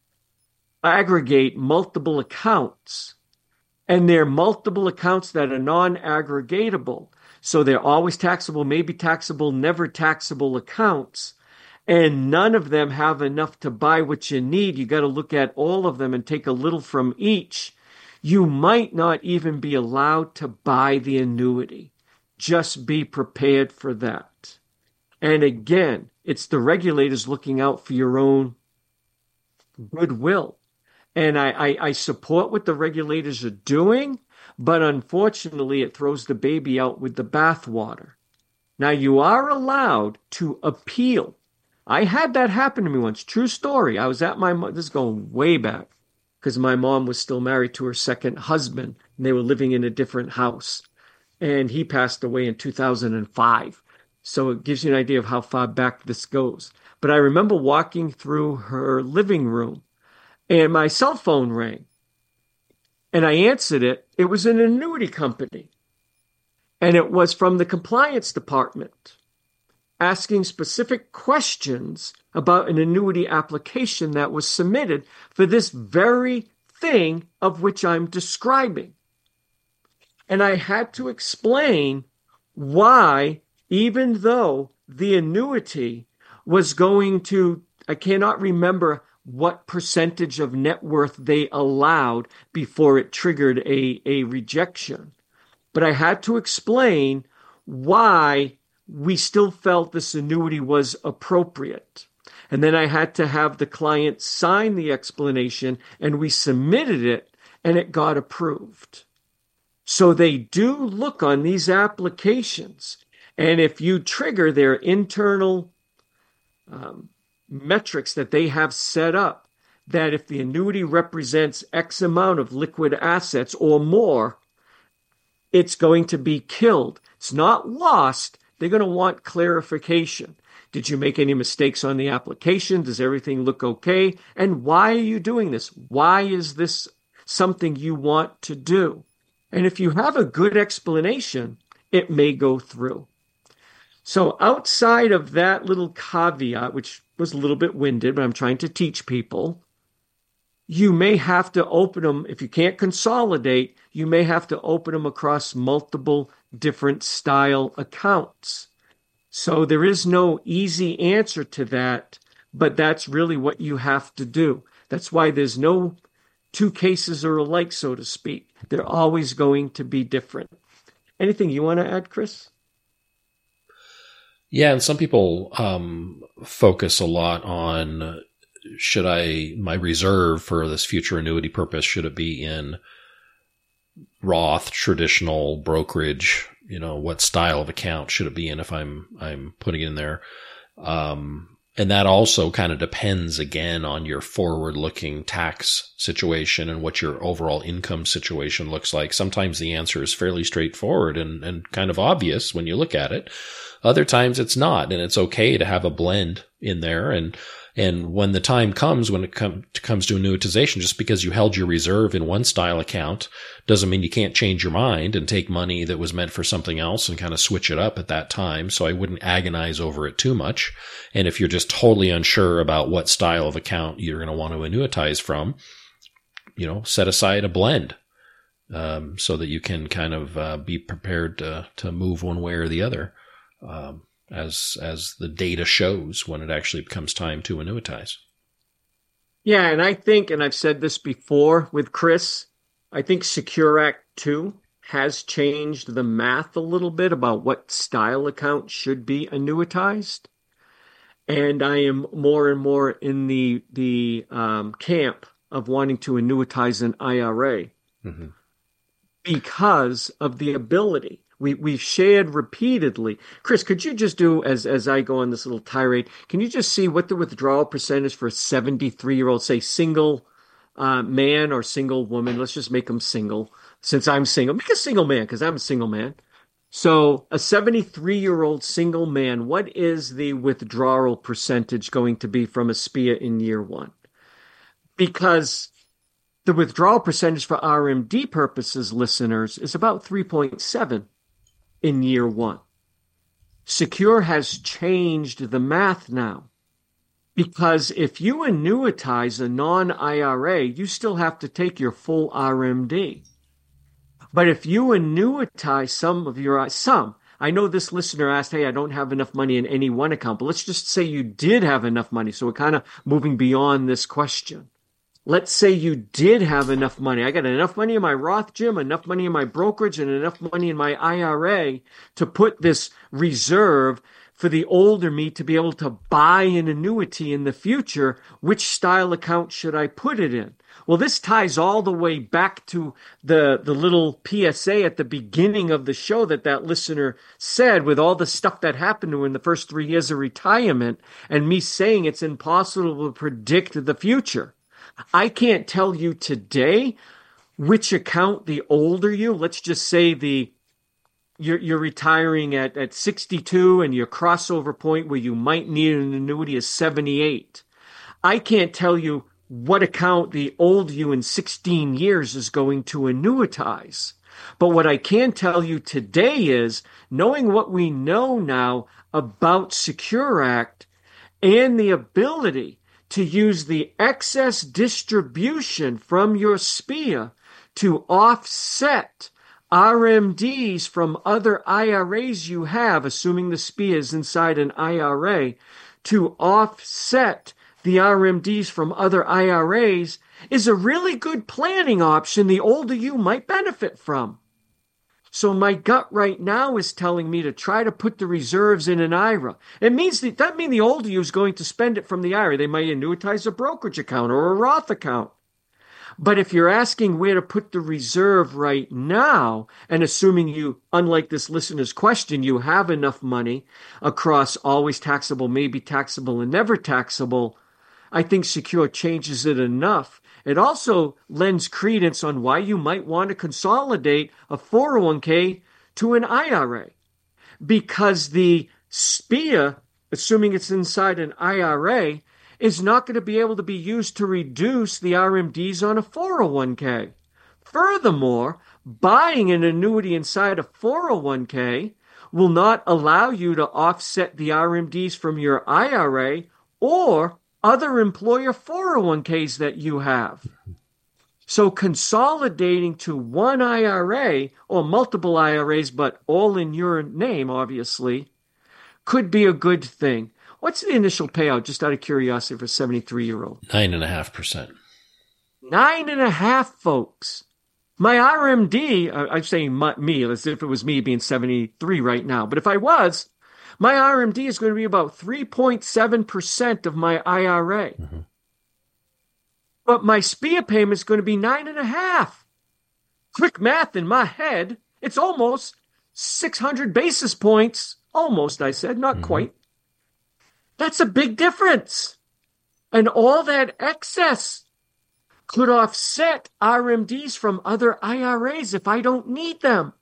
aggregate multiple accounts, and they're multiple accounts that are non-aggregatable, so they're always taxable, maybe taxable, never taxable accounts, and none of them have enough to buy what you need, you got to look at all of them and take a little from each. You might not even be allowed to buy the annuity. Just be prepared for that. And again, it's the regulators looking out for your own goodwill. And I, I, I support what the regulators are doing, but unfortunately it throws the baby out with the bathwater. Now, you are allowed to appeal. I had that happen to me once. True story. I was at my, this is going way back, because my mom was still married to her second husband, and they were living in a different house. And he passed away in two thousand five. So it gives you an idea of how far back this goes. But I remember walking through her living room, and my cell phone rang. And I answered it. It was an annuity company. And it was from the compliance department, asking specific questions about an annuity application that was submitted for this very thing of which I'm describing. And I had to explain why, even though the annuity was going to, I cannot remember what percentage of net worth they allowed before it triggered a, a rejection. But I had to explain why we still felt this annuity was appropriate. And then I had to have the client sign the explanation, and we submitted it, and it got approved. So they do look on these applications. And if you trigger their internal um, metrics that they have set up, that if the annuity represents X amount of liquid assets or more, it's going to be killed. It's not lost. They're going to want clarification. Did you make any mistakes on the application? Does everything look okay? And why are you doing this? Why is this something you want to do? And if you have a good explanation, it may go through. So outside of that little caveat, which was a little bit winded, but I'm trying to teach people, you may have to open them. If you can't consolidate, you may have to open them across multiple different style accounts. So there is no easy answer to that, but that's really what you have to do. That's why there's no two cases are alike, so to speak. They're always going to be different. Anything you want to add, Chris? Yeah, and some people um, focus a lot on, should I, my reserve for this future annuity purpose, should it be in Roth, traditional, brokerage, you know, what style of account should it be in if I'm, I'm putting it in there? Um, and that also kind of depends again on your forward looking tax situation and what your overall income situation looks like. Sometimes the answer is fairly straightforward and, and kind of obvious when you look at it. Other times it's not, and it's okay to have a blend in there. And, and when the time comes, when it com- comes to annuitization, just because you held your reserve in one style account doesn't mean you can't change your mind and take money that was meant for something else and kind of switch it up at that time. So I wouldn't agonize over it too much. And if you're just totally unsure about what style of account you're going to want to annuitize from, you know, set aside a blend, um, so that you can kind of, uh, be prepared to, to move one way or the other. Um, as as the data shows when it actually becomes time to annuitize. Yeah, and I think, and I've said this before with Chris, I think Secure Act two has changed the math a little bit about what style account should be annuitized. And I am more and more in the, the um, camp of wanting to annuitize an I R A mm-hmm. because of the ability. We, we've shared repeatedly. Chris, could you just do, as as I go on this little tirade, can you just see what the withdrawal percentage for a seventy-three-year-old, say, single uh, man or single woman? Let's just make them single. Since I'm single, make a single man because I'm a single man. So a seventy-three-year-old single man, what is the withdrawal percentage going to be from a S P I A in year one? Because the withdrawal percentage for R M D purposes, listeners, is about three point seven. In year one. Secure has changed the math now, because if you annuitize a non-I R A, you still have to take your full R M D. But if you annuitize some of your, some, I know this listener asked, hey, I don't have enough money in any one account, but let's just say you did have enough money. So we're kind of moving beyond this question. Let's say you did have enough money. I got enough money in my Roth, Jim, enough money in my brokerage, and enough money in my I R A to put this reserve for the older me to be able to buy an annuity in the future. Which style account should I put it in? Well, this ties all the way back to the, the little P S A at the beginning of the show that that listener said, with all the stuff that happened to her in the first three years of retirement, and me saying it's impossible to predict the future. I can't tell you today which account the older you, let's just say the you're, you're retiring at, at sixty-two and your crossover point where you might need an annuity is seventy-eight. I can't tell you what account the older you in sixteen years is going to annuitize. But what I can tell you today is, knowing what we know now about Secure Act and the ability to use the excess distribution from your S P I A to offset R M Ds from other I R As you have, assuming the S P I A is inside an I R A, to offset the R M Ds from other I R As is a really good planning option the older you might benefit from. So my gut right now is telling me to try to put the reserves in an I R A. It means that that means the older you is going to spend it from the I R A. They might annuitize a brokerage account or a Roth account. But if you're asking where to put the reserve right now, and assuming you, unlike this listener's question, you have enough money across always taxable, maybe taxable, and never taxable, I think Secure changes it enough. It also lends credence on why you might want to consolidate a four oh one k to an I R A. Because the S P I A, assuming it's inside an I R A, is not going to be able to be used to reduce the R M Ds on a four oh one k. Furthermore, buying an annuity inside a four oh one k will not allow you to offset the R M Ds from your I R A or other employer four oh one k's that you have. So consolidating to one I R A or multiple I R As, but all in your name, obviously, could be a good thing. What's the initial payout, just out of curiosity, for a seventy-three-year-old? Nine and a half percent. Nine and a half, folks. My R M D, I'm saying my, me, as if it was me being seventy-three right now, but if I was, my R M D is going to be about three point seven percent of my I R A. Mm-hmm. But my S P I A payment is going to be nine and a half. Quick math in my head, it's almost six hundred basis points. Almost, I said, not mm-hmm. quite. That's a big difference. And all that excess could offset R M Ds from other I R As if I don't need them.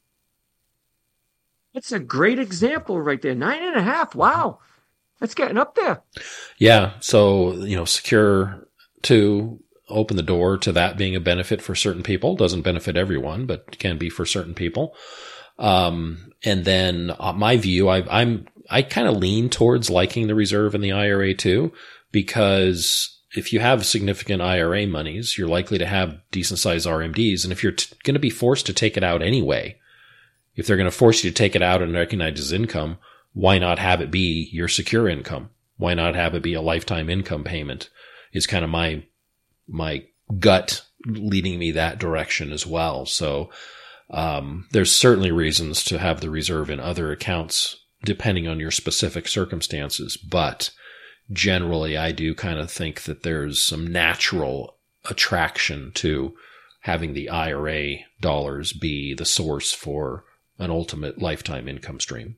That's a great example right there. Nine and a half. Wow. That's getting up there. Yeah. So, you know, Secure to open the door to that being a benefit for certain people. Doesn't benefit everyone, but can be for certain people. Um, and then uh, my view, I, I'm, I kind of lean towards liking the reserve in the I R A too, because if you have significant I R A monies, you're likely to have decent sized R M Ds. And if you're t- going to be forced to take it out anyway, if they're going to force you to take it out and recognize as income, why not have it be your secure income? Why not have it be a lifetime income payment? Is kind of my, my gut leading me that direction as well. So, um, there's certainly reasons to have the reserve in other accounts depending on your specific circumstances. But generally, I do kind of think that there's some natural attraction to having the I R A dollars be the source for an ultimate lifetime income stream.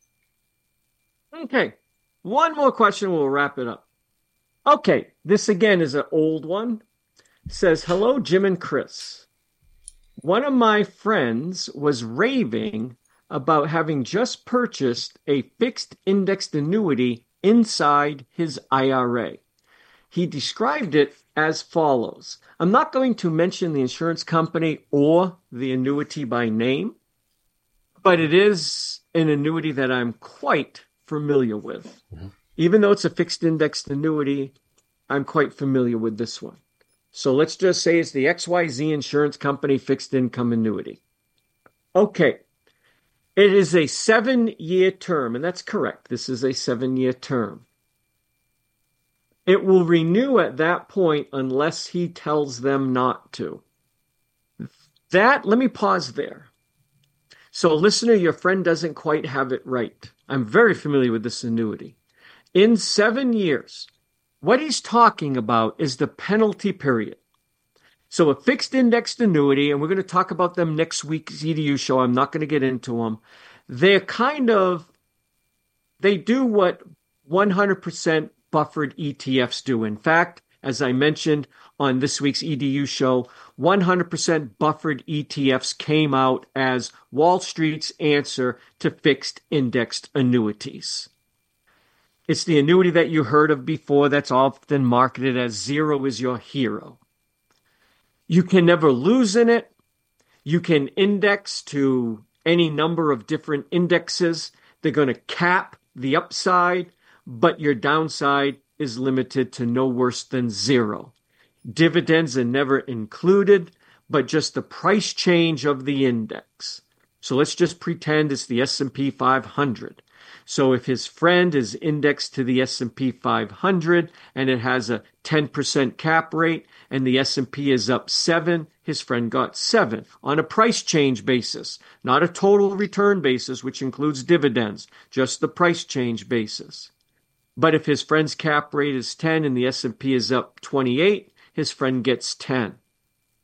Okay. One more question, we'll wrap it up. Okay. This again is an old one. It says, hello, Jim and Chris. One of my friends was raving about having just purchased a fixed indexed annuity inside his I R A. He described it as follows. I'm not going to mention the insurance company or the annuity by name, but it is an annuity that I'm quite familiar with. Mm-hmm. Even though it's a fixed indexed annuity, I'm quite familiar with this one. So let's just say it's the X Y Z Insurance Company fixed income annuity. Okay. It is a seven-year term, and that's correct. This is a seven-year term. It will renew at that point unless he tells them not to. That, let me pause there. So, listener, your friend doesn't quite have it right. I'm very familiar with this annuity. In seven years, what he's talking about is the penalty period. So a fixed indexed annuity, and we're going to talk about them next week's E D U show. I'm not going to get into them. They're kind of, they do what one hundred percent buffered E T Fs do. In fact, as I mentioned on this week's E D U show, one hundred percent buffered E T Fs came out as Wall Street's answer to fixed indexed annuities. It's the annuity that you heard of before that's often marketed as zero is your hero. You can never lose in it. You can index to any number of different indexes. They're going to cap the upside, but your downside is limited to no worse than zero. Dividends are never included, but just the price change of the index. So let's just pretend it's the S and P five hundred. So if his friend is indexed to the S and P five hundred and it has a ten percent cap rate and the S and P is up seven, his friend got seven on a price change basis, not a total return basis, which includes dividends, just the price change basis. But if his friend's cap rate is ten and the S and P is up twenty-eight, his friend gets ten.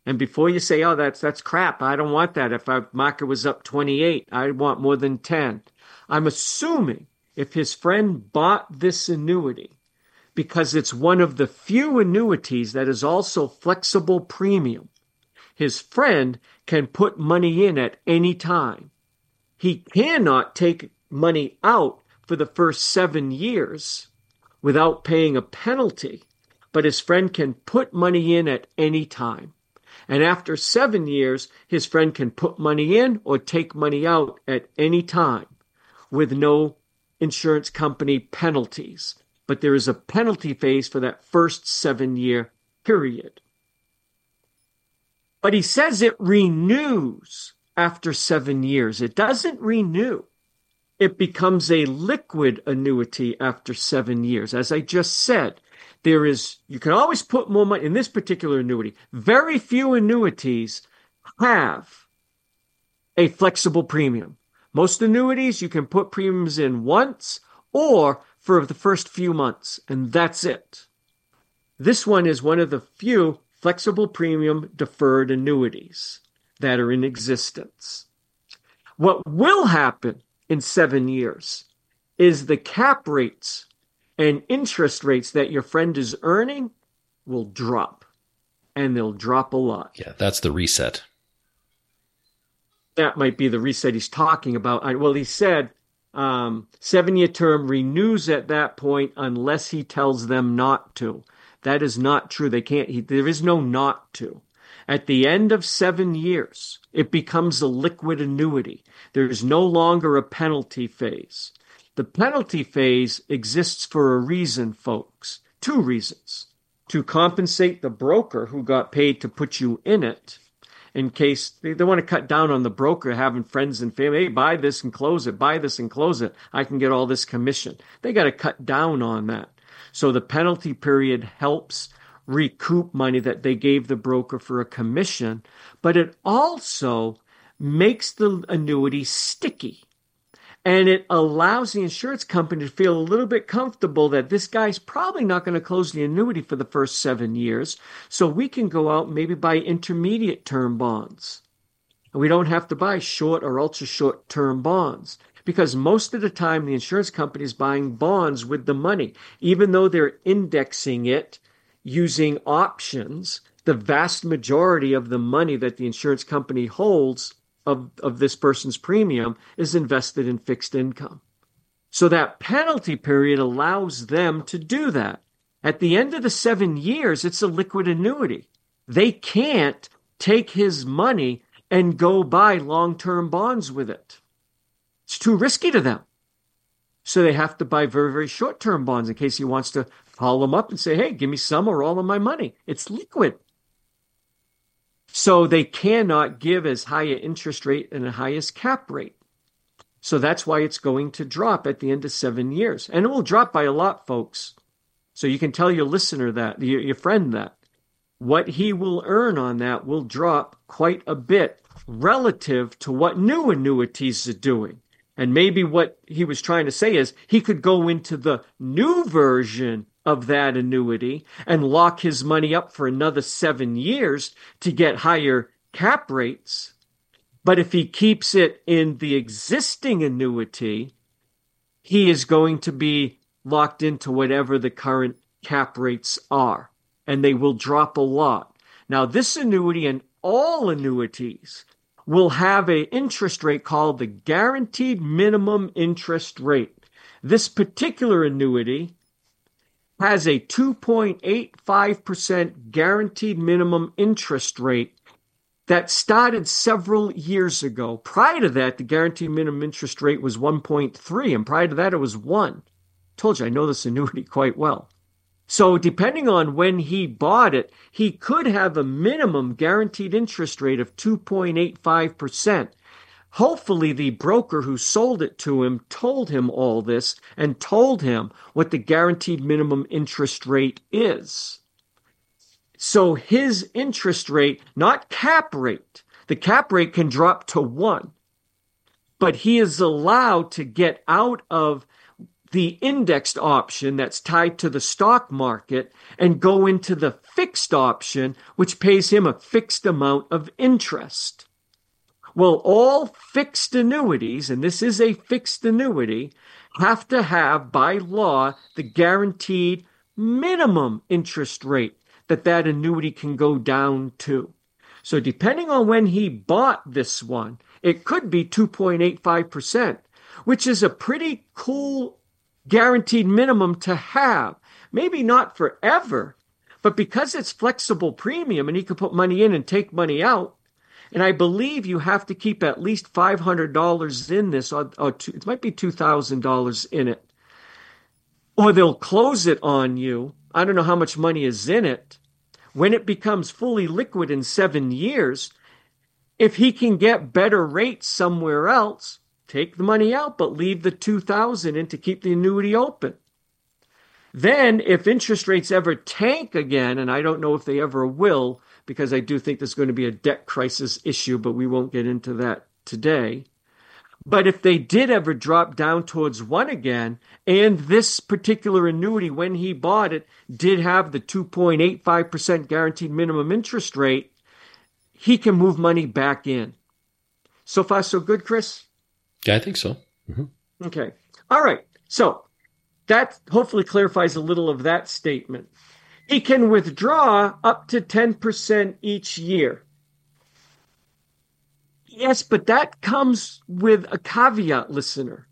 And before you say, oh, that's that's crap, I don't want that. If our market was up twenty-eight, I want more than ten. I'm assuming if his friend bought this annuity, because it's one of the few annuities that is also flexible premium, his friend can put money in at any time. He cannot take money out for the first seven years without paying a penalty, but his friend can put money in at any time. And after seven years, his friend can put money in or take money out at any time with no insurance company penalties. But there is a penalty phase for that first seven-year period. But he says it renews after seven years. It doesn't renew. It becomes a liquid annuity after seven years. As I just said, there is, you can always put more money in this particular annuity. Very few annuities have a flexible premium. Most annuities, you can put premiums in once or for the first few months, and that's it. This one is one of the few flexible premium deferred annuities that are in existence. What will happen in seven years is the cap rates and interest rates that your friend is earning will drop, and they'll drop a lot. Yeah, that's the reset. That might be the reset he's talking about. I, well, he said um, seven-year term renews at that point unless he tells them not to. That is not true. They can't. He, there is no not to. At the end of seven years, it becomes a liquid annuity. There is no longer a penalty phase. The penalty phase exists for a reason, folks. Two reasons. To compensate the broker who got paid to put you in it, in case they, they want to cut down on the broker having friends and family. Hey, buy this and close it. Buy this and close it. I can get all this commission. They got to cut down on that. So the penalty period helps recoup money that they gave the broker for a commission, but it also makes the annuity sticky. And it allows the insurance company to feel a little bit comfortable that this guy's probably not going to close the annuity for the first seven years. So we can go out and maybe buy intermediate term bonds. And we don't have to buy short or ultra short term bonds, because most of the time the insurance company is buying bonds with the money. Even though they're indexing it using options, the vast majority of the money that the insurance company holds Of, of this person's premium is invested in fixed income. So that penalty period allows them to do that. At the end of the seven years, it's a liquid annuity. They can't take his money and go buy long-term bonds with it. It's too risky to them. So they have to buy very, very short-term bonds in case he wants to call them up and say, hey, give me some or all of my money. It's liquid. So they cannot give as high an interest rate and the highest cap rate. So that's why it's going to drop at the end of seven years. And it will drop by a lot, folks. So you can tell your listener that, your, your friend that. What he will earn on that will drop quite a bit relative to what new annuities are doing. And maybe what he was trying to say is he could go into the new version of that annuity and lock his money up for another seven years to get higher cap rates. But if he keeps it in the existing annuity, he is going to be locked into whatever the current cap rates are, and they will drop a lot. Now, this annuity and all annuities will have an interest rate called the guaranteed minimum interest rate. This particular annuity has a two point eight five percent guaranteed minimum interest rate that started several years ago. Prior to that, the guaranteed minimum interest rate was one point three, and prior to that, it was one. Told you, I know this annuity quite well. So depending on when he bought it, he could have a minimum guaranteed interest rate of two point eight five percent. Hopefully the broker who sold it to him told him all this and told him what the guaranteed minimum interest rate is. So his interest rate, not cap rate, the cap rate can drop to one, but he is allowed to get out of the indexed option that's tied to the stock market and go into the fixed option, which pays him a fixed amount of interest. Well, all fixed annuities, and this is a fixed annuity, have to have by law the guaranteed minimum interest rate that that annuity can go down to. So depending on when he bought this one, it could be two point eight five percent, which is a pretty cool guaranteed minimum to have. Maybe not forever, but because it's flexible premium and he can put money in and take money out, and I believe you have to keep at least five hundred dollars in this, or, or two, it might be two thousand dollars in it, or they'll close it on you. I don't know how much money is in it. When it becomes fully liquid in seven years, if he can get better rates somewhere else, take the money out, but leave the two thousand dollars in to keep the annuity open. Then, if interest rates ever tank again, and I don't know if they ever will, because I do think there's going to be a debt crisis issue, but we won't get into that today. But if they did ever drop down towards one again, and this particular annuity, when he bought it, did have the two point eight five percent guaranteed minimum interest rate, he can move money back in. So far, so good, Chris? Yeah, I think so. Mm-hmm. Okay. All right. So that hopefully clarifies a little of that statement. He can withdraw up to ten percent each year. Yes, but that comes with a caveat, listener.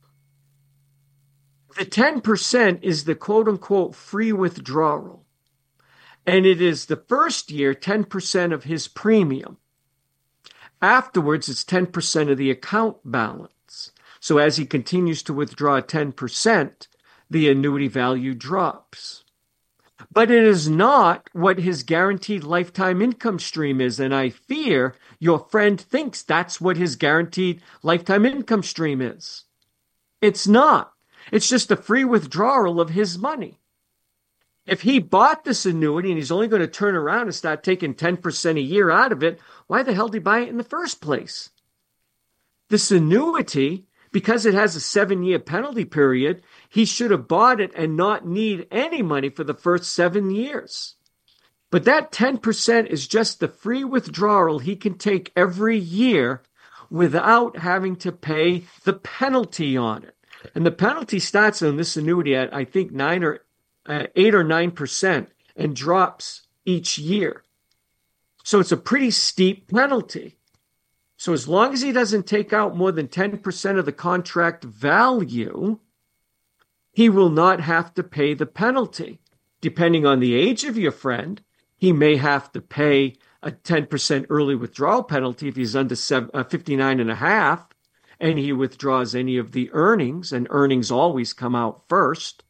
The ten percent is the quote-unquote free withdrawal. And it is the first year ten percent of his premium. Afterwards, it's ten percent of the account balance. So as he continues to withdraw ten percent, the annuity value drops. But it is not what his guaranteed lifetime income stream is, and I fear your friend thinks that's what his guaranteed lifetime income stream is. It's not. It's just a free withdrawal of his money. If he bought this annuity and he's only going to turn around and start taking ten percent a year out of it, why the hell did he buy it in the first place? This annuity, because it has a seven-year penalty period, he should have bought it and not need any money for the first seven years. But that ten percent is just the free withdrawal he can take every year without having to pay the penalty on it. And the penalty starts on this annuity at, I think, nine or uh, eight or nine percent and drops each year. So it's a pretty steep penalty. So as long as he doesn't take out more than ten percent of the contract value, he will not have to pay the penalty. Depending on the age of your friend, he may have to pay a ten percent early withdrawal penalty if he's under fifty-nine and a half and he withdraws any of the earnings, and earnings always come out first.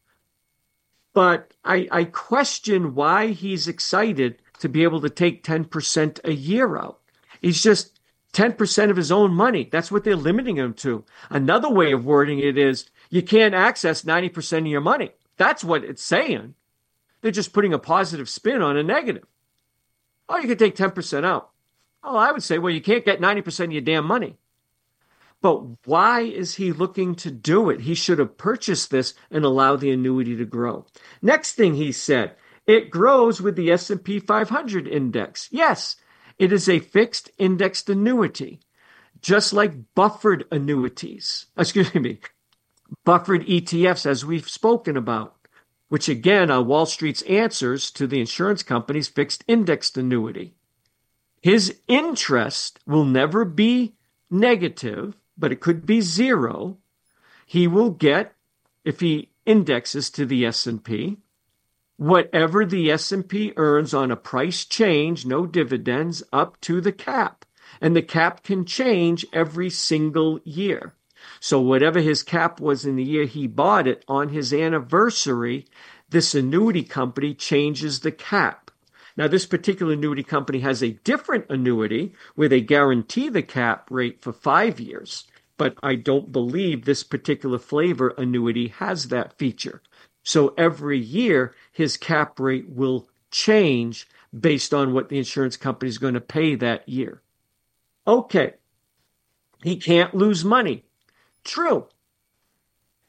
But I, I question why he's excited to be able to take ten percent a year out. He's just ten percent of his own money. That's what they're limiting him to. Another way of wording it is you can't access ninety percent of your money. That's what it's saying. They're just putting a positive spin on a negative. Oh, you can take ten percent out. Oh, I would say, well, you can't get ninety percent of your damn money. But why is he looking to do it? He should have purchased this and allowed the annuity to grow. Next thing he said, it grows with the S and P five hundred index. Yes, it is a fixed indexed annuity, just like buffered annuities. Excuse me, buffered E T Fs, as we've spoken about, which again are Wall Street's answers to the insurance company's fixed indexed annuity. His interest will never be negative, but it could be zero. He will get, if he indexes to the S and P, whatever the S and P earns on a price change, no dividends, up to the cap. And the cap can change every single year. So whatever his cap was in the year he bought it, on his anniversary, this annuity company changes the cap. Now, this particular annuity company has a different annuity where they guarantee the cap rate for five years. But I don't believe this particular flavor annuity has that feature. So every year, his cap rate will change based on what the insurance company is going to pay that year. Okay, he can't lose money. True.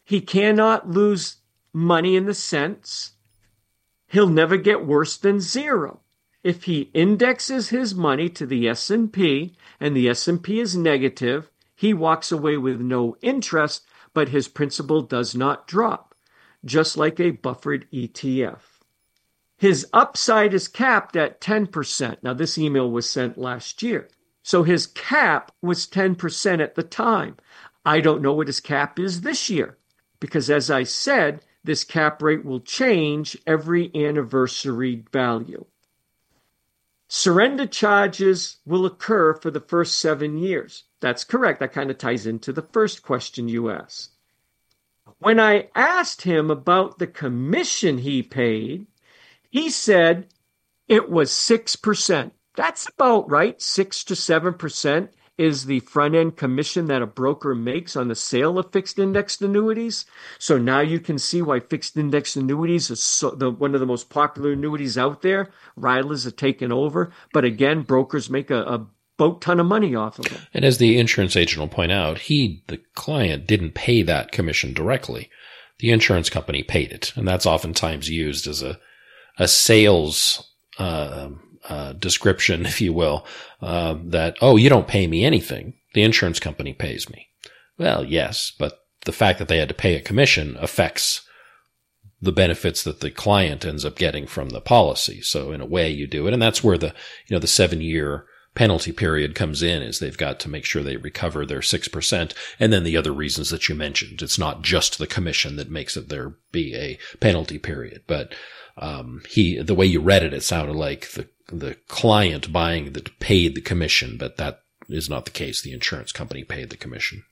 He cannot lose money in the sense he'll never get worse than zero. If he indexes his money to the S and P and the S and P is negative, he walks away with no interest, but his principal does not drop, just like a buffered E T F. His upside is capped at ten percent. Now, this email was sent last year. So his cap was ten percent at the time. I don't know what his cap is this year because, as I said, this cap rate will change every anniversary value. Surrender charges will occur for the first seven years. That's correct. That kind of ties into the first question you asked. When I asked him about the commission he paid, he said it was six percent. That's about right. six to seven percent is the front-end commission that a broker makes on the sale of fixed-indexed annuities. So now you can see why fixed-indexed annuities are so, the, one of the most popular annuities out there. R I L As are taken over. But again, brokers make a, a boat ton of money off of them. And as the insurance agent will point out, he, the client, didn't pay that commission directly. The insurance company paid it. And that's oftentimes used as a, a sales uh Uh, description, if you will, uh, that, oh, you don't pay me anything. The insurance company pays me. Well, yes, but the fact that they had to pay a commission affects the benefits that the client ends up getting from the policy. So in a way you do it. And that's where the, you know, the seven year penalty period comes in, is they've got to make sure they recover their six percent. And then the other reasons that you mentioned. It's not just the commission that makes it there be a penalty period, but Um, he, the way you read it, it sounded like the, the client buying that paid the commission, but that is not the case. The insurance company paid the commission.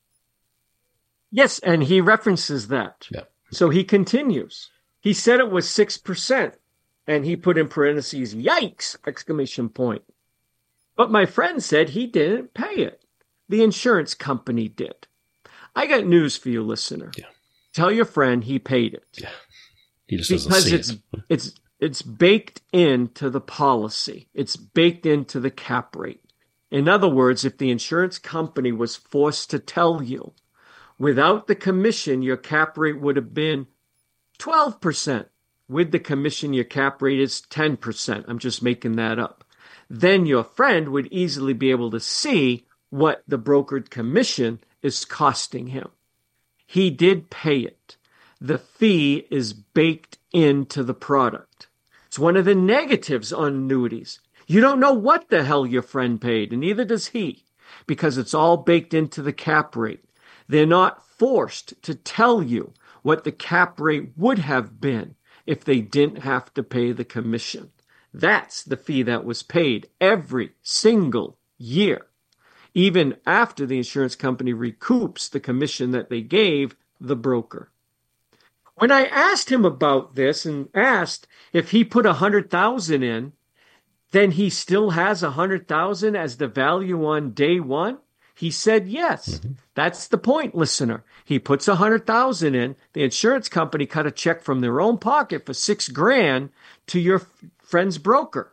Yes, and he references that. Yeah. So he continues. He said it was six percent, and he put in parentheses, yikes, exclamation point. But my friend said he didn't pay it. The insurance company did. I got news for you, listener. Yeah. Tell your friend he paid it. Yeah. He just doesn't because see it's, it. it's, it's baked into the policy. It's baked into the cap rate. In other words, if the insurance company was forced to tell you, without the commission, your cap rate would have been twelve percent. With the commission, your cap rate is ten percent. I'm just making that up. Then your friend would easily be able to see what the brokered commission is costing him. He did pay it. The fee is baked into the product. It's one of the negatives on annuities. You don't know what the hell your friend paid, and neither does he, because it's all baked into the cap rate. They're not forced to tell you what the cap rate would have been if they didn't have to pay the commission. That's the fee that was paid every single year, even after the insurance company recoups the commission that they gave the broker. When I asked him about this and asked if he put one hundred thousand dollars in, then he still has one hundred thousand dollars as the value on day one, he said yes. Mm-hmm. That's the point, listener. He puts one hundred thousand dollars in. The insurance company cut a check from their own pocket for six grand to your friend's broker.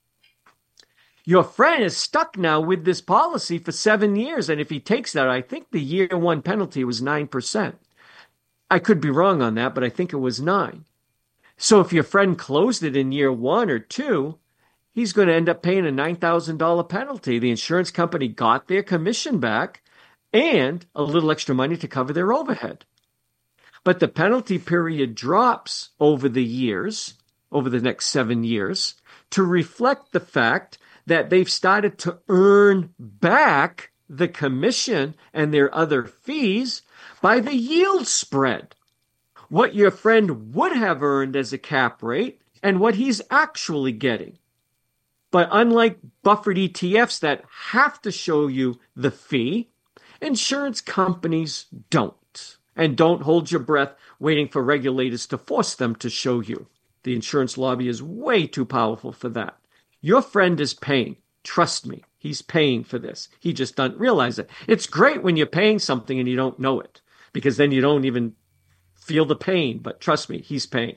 Your friend is stuck now with this policy for seven years, and if he takes that, I think the year one penalty was nine percent. I could be wrong on that, but I think it was nine. So if your friend closed it in year one or two, he's going to end up paying a nine thousand dollars penalty. The insurance company got their commission back and a little extra money to cover their overhead. But the penalty period drops over the years, over the next seven years, to reflect the fact that they've started to earn back the commission and their other fees by the yield spread. What your friend would have earned as a cap rate and what he's actually getting. But unlike buffered E T Fs that have to show you the fee, insurance companies don't. And don't hold your breath waiting for regulators to force them to show you. The insurance lobby is way too powerful for that. Your friend is paying. Trust me, he's paying for this. He just doesn't realize it. It's great when you're paying something and you don't know it, because then you don't even feel the pain. But trust me, he's paying.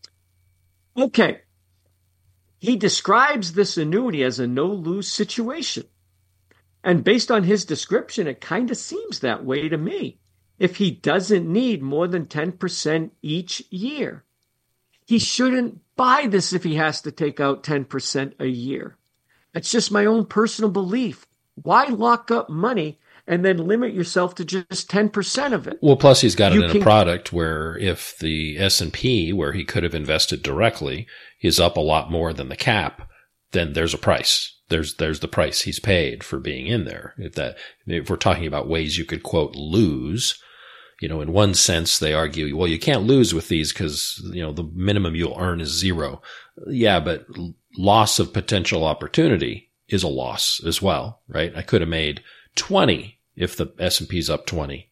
Okay. He describes this annuity as a no-lose situation. And based on his description, it kind of seems that way to me. if he doesn't need more than ten percent each year. He shouldn't buy this if he has to take out ten percent a year. It's just my own personal belief. Why lock up money and then limit yourself to just ten percent of it? Well, plus he's got it You in can- a product where if the S and P, where he could have invested directly, is up a lot more than the cap, then there's a price. There's there's the price he's paid for being in there. If that if we're talking about ways you could, quote, lose, you know, in one sense they argue, well, you can't lose with these because, you know, the minimum you'll earn is zero. Yeah, but loss of potential opportunity is a loss as well, right? I could have made twenty if the S and P's up twenty.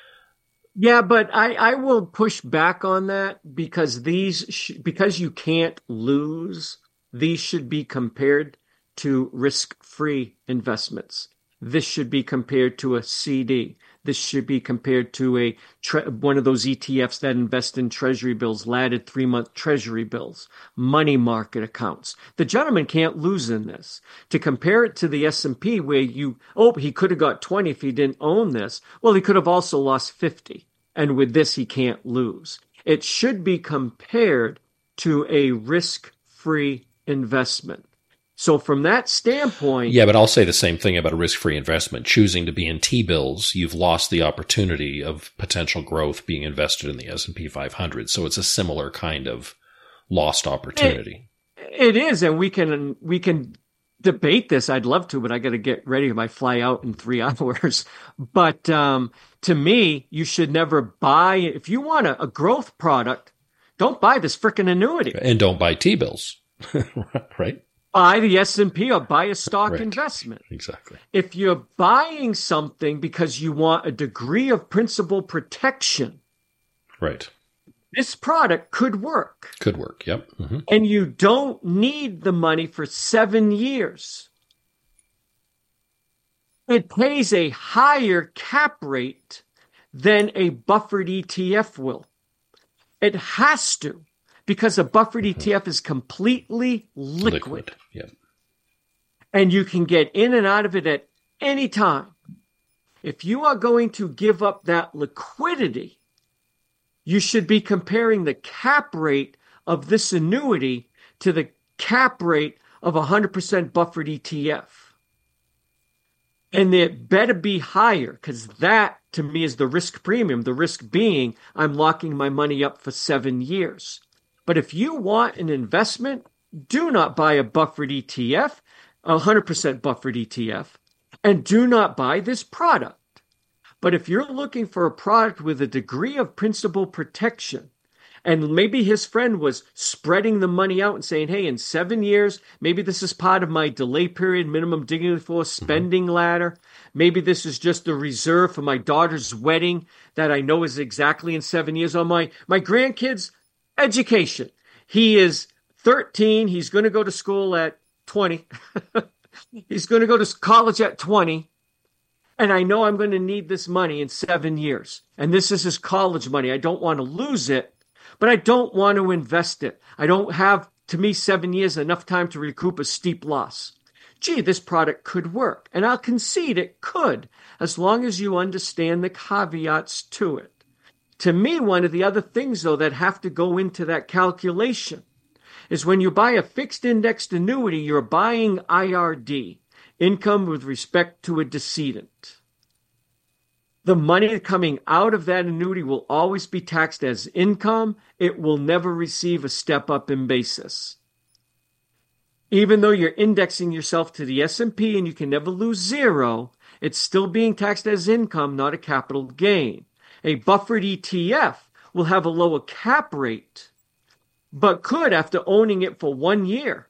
Yeah, but I, I will push back on that because these sh- because you can't lose, these should be compared to risk-free investments. This should be compared to a C D. This should be compared to a tre- one of those E T Fs that invest in treasury bills, laddered three-month treasury bills, money market accounts. The gentleman can't lose in this. To compare it to the S and P where you, oh, he could have got twenty if he didn't own this. Well, he could have also lost fifty. And with this, he can't lose. It should be compared to a risk-free investment. So from that standpoint, Yeah, but I'll say the same thing about a risk-free investment. Choosing to be in T-bills, you've lost the opportunity of potential growth being invested in the S and P five hundred. So it's a similar kind of lost opportunity. it is, and we can we can debate this. I'd love to, but I got to get ready. I fly out in three hours. But um, to me, you should never buy. If you want a, a growth product, don't buy this frickin' annuity. And don't buy T-bills, right? Buy the S and P or buy a stock Right. investment. Exactly. If you're buying something because you want a degree of principal protection, Right. this product could work. Could work. Yep. hmm And you don't need the money for seven years. It pays a higher cap rate than a buffered E T F will. It has to, because a buffered E T F is completely liquid. Yep. And you can get in and out of it at any time. If you are going to give up that liquidity, you should be comparing the cap rate of this annuity to the cap rate of a one hundred percent buffered E T F. And it better be higher, because that, to me, is the risk premium. The risk being I'm locking my money up for seven years. But if you want an investment, do not buy a buffered E T F, a one hundred percent buffered E T F, and do not buy this product. But if you're looking for a product with a degree of principal protection, and maybe his friend was spreading the money out and saying, hey, in seven years, maybe this is part of my delay period, minimum dignity for spending mm-hmm. ladder. Maybe this is just a reserve for my daughter's wedding that I know is exactly in seven years, or my, my grandkids' education. He is thirteen. He's going to go to school at twenty. He's going to go to college at twenty. And I know I'm going to need this money in seven years. And this is his college money. I don't want to lose it, but I don't want to invest it. I don't have, to me, seven years enough time to recoup a steep loss. Gee, this product could work. And I'll concede it could, as long as you understand the caveats to it. To me, one of the other things, though, that have to go into that calculation is when you buy a fixed indexed annuity, you're buying I R D, income with respect to a decedent. The money coming out of that annuity will always be taxed as income. It will never receive a step up in basis. Even though you're indexing yourself to the S and P and you can never lose zero, it's still being taxed as income, not a capital gain. A buffered E T F will have a lower cap rate, but could, after owning it for one year,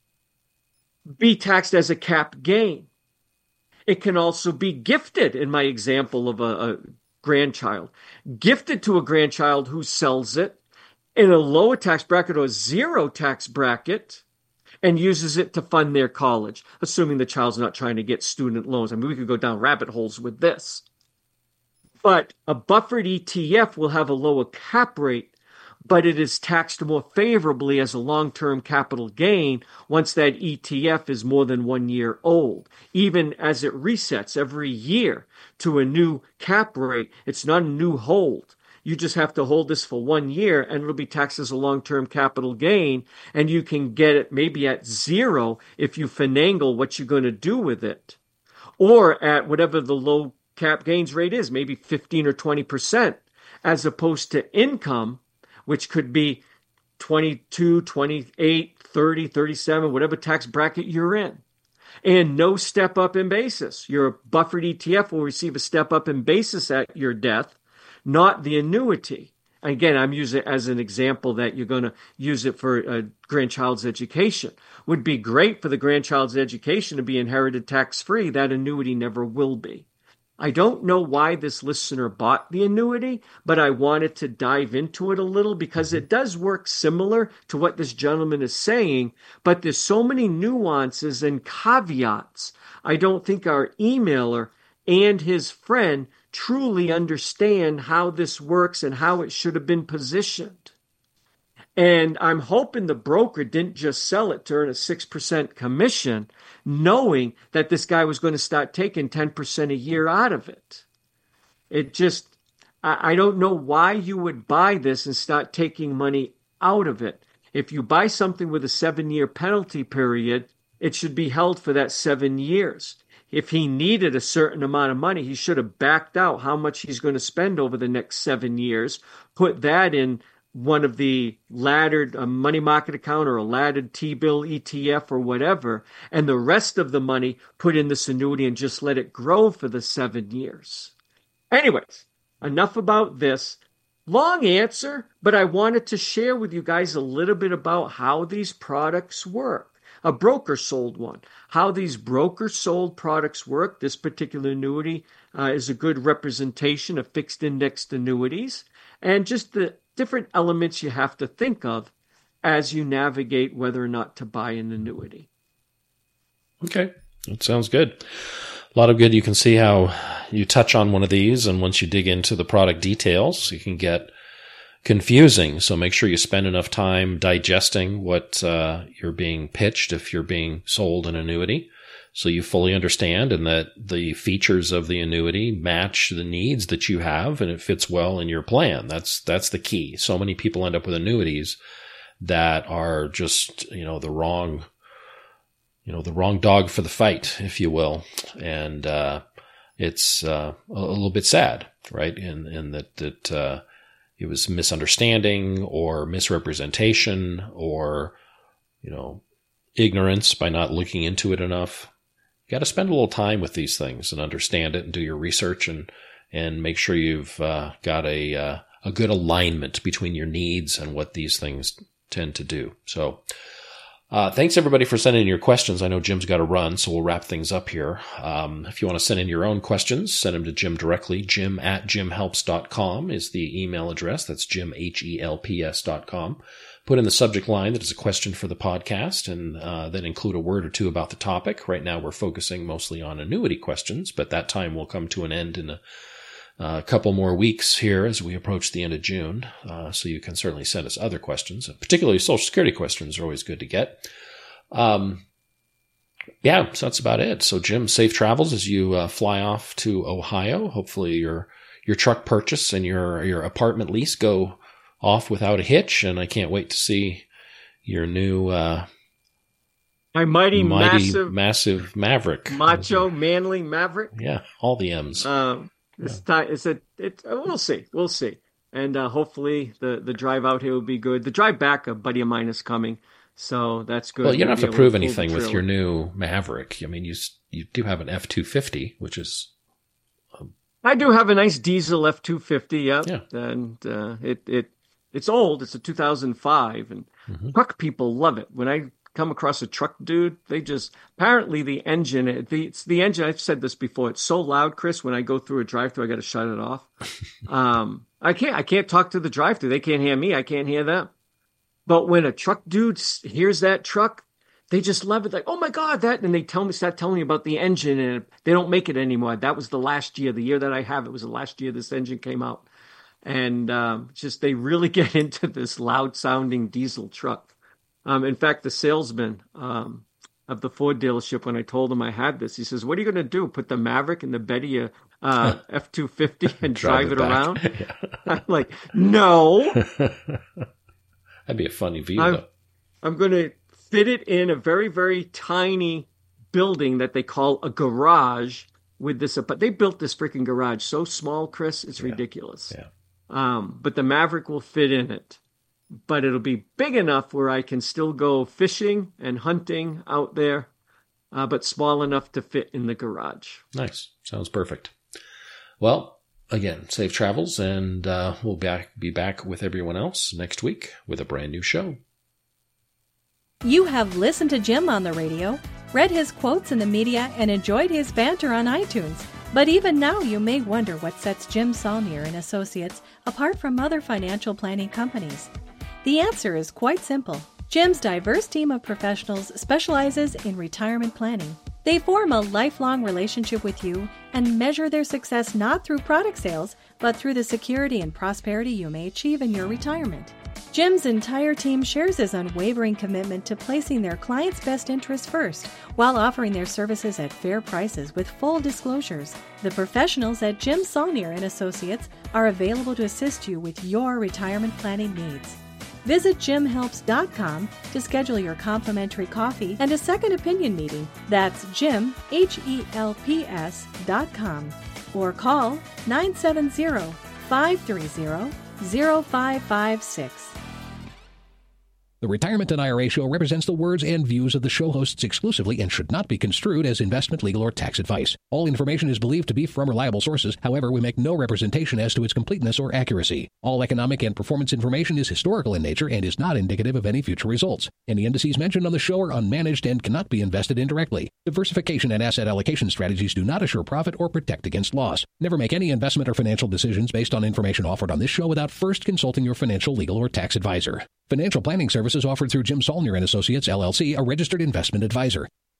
be taxed as a cap gain. It can also be gifted, in my example of a, a grandchild, gifted to a grandchild who sells it in a lower tax bracket or zero tax bracket and uses it to fund their college, assuming the child's not trying to get student loans. I mean, we could go down rabbit holes with this. But a buffered E T F will have a lower cap rate, but it is taxed more favorably as a long-term capital gain once that E T F is more than one year old. Even as it resets every year to a new cap rate, it's not a new hold. You just have to hold this for one year and it'll be taxed as a long-term capital gain, and you can get it maybe at zero if you finagle what you're going to do with it, or at whatever the low cap gains rate is, maybe fifteen or twenty percent, as opposed to income, which could be twenty-two, twenty-eight, thirty, thirty-seven, whatever tax bracket you're in. And no step up in basis. Your buffered E T F will receive a step up in basis at your death, not the annuity. Again, I'm using it as an example that you're going to use it for a grandchild's education. Would be great for the grandchild's education to be inherited tax-free. That annuity never will be. I don't know why this listener bought the annuity, but I wanted to dive into it a little because it does work similar to what this gentleman is saying, but there's so many nuances and caveats. I don't think our emailer and his friend truly understand how this works and how it should have been positioned. And I'm hoping the broker didn't just sell it to earn a six percent commission, knowing that this guy was going to start taking ten percent a year out of it. It just, I don't know why you would buy this and start taking money out of it. If you buy something with a seven-year penalty period, it should be held for that seven years. If he needed a certain amount of money, he should have backed out how much he's going to spend over the next seven years, put that in one of the laddered a money market account or a laddered T-bill E T F or whatever, and the rest of the money put in this annuity and just let it grow for the seven years. Anyways, enough about this. Long answer, but I wanted to share with you guys a little bit about how these products work. A broker sold one. How these broker sold products work. This particular annuity uh, is a good representation of fixed indexed annuities, and just the different elements you have to think of as you navigate whether or not to buy an annuity. Okay, that sounds good. A lot of good. You can see how you touch on one of these, and once you dig into the product details, you can get confusing. So make sure you spend enough time digesting what uh, you're being pitched if you're being sold an annuity, so you fully understand and that the features of the annuity match the needs that you have and it fits well in your plan. That's that's the key. So many people end up with annuities that are just, you know, the wrong, you know, the wrong dog for the fight, if you will. And uh, it's uh, a little bit sad, right? In in that that uh, it was misunderstanding or misrepresentation or, you know, ignorance by not looking into it enough. You got to spend a little time with these things and understand it and do your research and and make sure you've uh, got a uh, a good alignment between your needs and what these things tend to do. So uh, thanks everybody for sending in your questions. I know Jim's got to run, so we'll wrap things up here. Um, if you want to send in your own questions, send them to Jim directly. Jim at jim helps dot com is the email address. That's Jim, H E L P S dot com. Put in the subject line that is a question for the podcast, and uh, then include a word or two about the topic. Right now we're focusing mostly on annuity questions, but that time will come to an end in a, a couple more weeks here as we approach the end of June. Uh, so you can certainly send us other questions. Particularly Social Security questions are always good to get. Um, yeah, so that's about it. So Jim, safe travels as you uh, fly off to Ohio. Hopefully your your truck purchase and your your apartment lease go off without a hitch, and I can't wait to see your new uh, my mighty, mighty massive, massive Maverick, macho, manly Maverick. Yeah, all the M's. Um, this yeah. time, it's a, it. We'll see, we'll see, and uh, hopefully the the drive out here will be good. The drive back, a buddy of mine is coming, so that's good. Well, you don't we'll have to prove to anything with your new Maverick. I mean, you you do have an F two fifty, which is. Um, I do have a nice diesel F two fifty. Yep. Yeah, and uh, it it. It's old. It's a two thousand five, and mm-hmm. truck people love it. When I come across a truck dude, they just, apparently the engine, the, it's the engine, I've said this before, it's so loud, Chris, when I go through a drive-thru, I got to shut it off. um, I can't, I can't talk to the drive-thru. They can't hear me. I can't hear them. But when a truck dude hears that truck, they just love it. Like, oh my God, that, and they tell me, start telling me about the engine, and they don't make it anymore. That was the last year, the year that I have, it was the last year this engine came out. And um, just they really get into this loud-sounding diesel truck. Um, in fact, the salesman um, of the Ford dealership, when I told him I had this, he says, "What are you going to do? Put the Maverick in the bed of your uh, F two fifty and drive, drive it, it around?" Yeah. I'm like, "No." That'd be a funny view, I'm, though. I'm going to fit it in a very, very tiny building that they call a garage with this. But they built this freaking garage so small, Chris, it's yeah. ridiculous. Yeah. Um, but the Maverick will fit in it. But it'll be big enough where I can still go fishing and hunting out there, uh, but small enough to fit in the garage. Nice. Sounds perfect. Well, again, safe travels, and uh, we'll back, be back with everyone else next week with a brand new show. You have listened to Jim on the radio, read his quotes in the media, and enjoyed his banter on iTunes. But even now, you may wonder what sets Jim Saulnier and Associates apart from other financial planning companies. The answer is quite simple. Jim's diverse team of professionals specializes in retirement planning. They form a lifelong relationship with you and measure their success not through product sales, but through the security and prosperity you may achieve in your retirement. Jim's entire team shares his unwavering commitment to placing their clients' best interests first, while offering their services at fair prices with full disclosures. The professionals at Jim Saulnier and Associates are available to assist you with your retirement planning needs. Visit jim helps dot com to schedule your complimentary coffee and a second opinion meeting. That's Jim, H E L P S dot com. Or call nine seven zero, five three zero, zero five five six. The Retirement and I R A Show represents the words and views of the show hosts exclusively and should not be construed as investment, legal, or tax advice. All information is believed to be from reliable sources. However, we make no representation as to its completeness or accuracy. All economic and performance information is historical in nature and is not indicative of any future results. Any indices mentioned on the show are unmanaged and cannot be invested indirectly. Diversification and asset allocation strategies do not assure profit or protect against loss. Never make any investment or financial decisions based on information offered on this show without first consulting your financial, legal, or tax advisor. Financial planning services offered through Jim Saulnier and Associates, L L C, a registered investment advisor.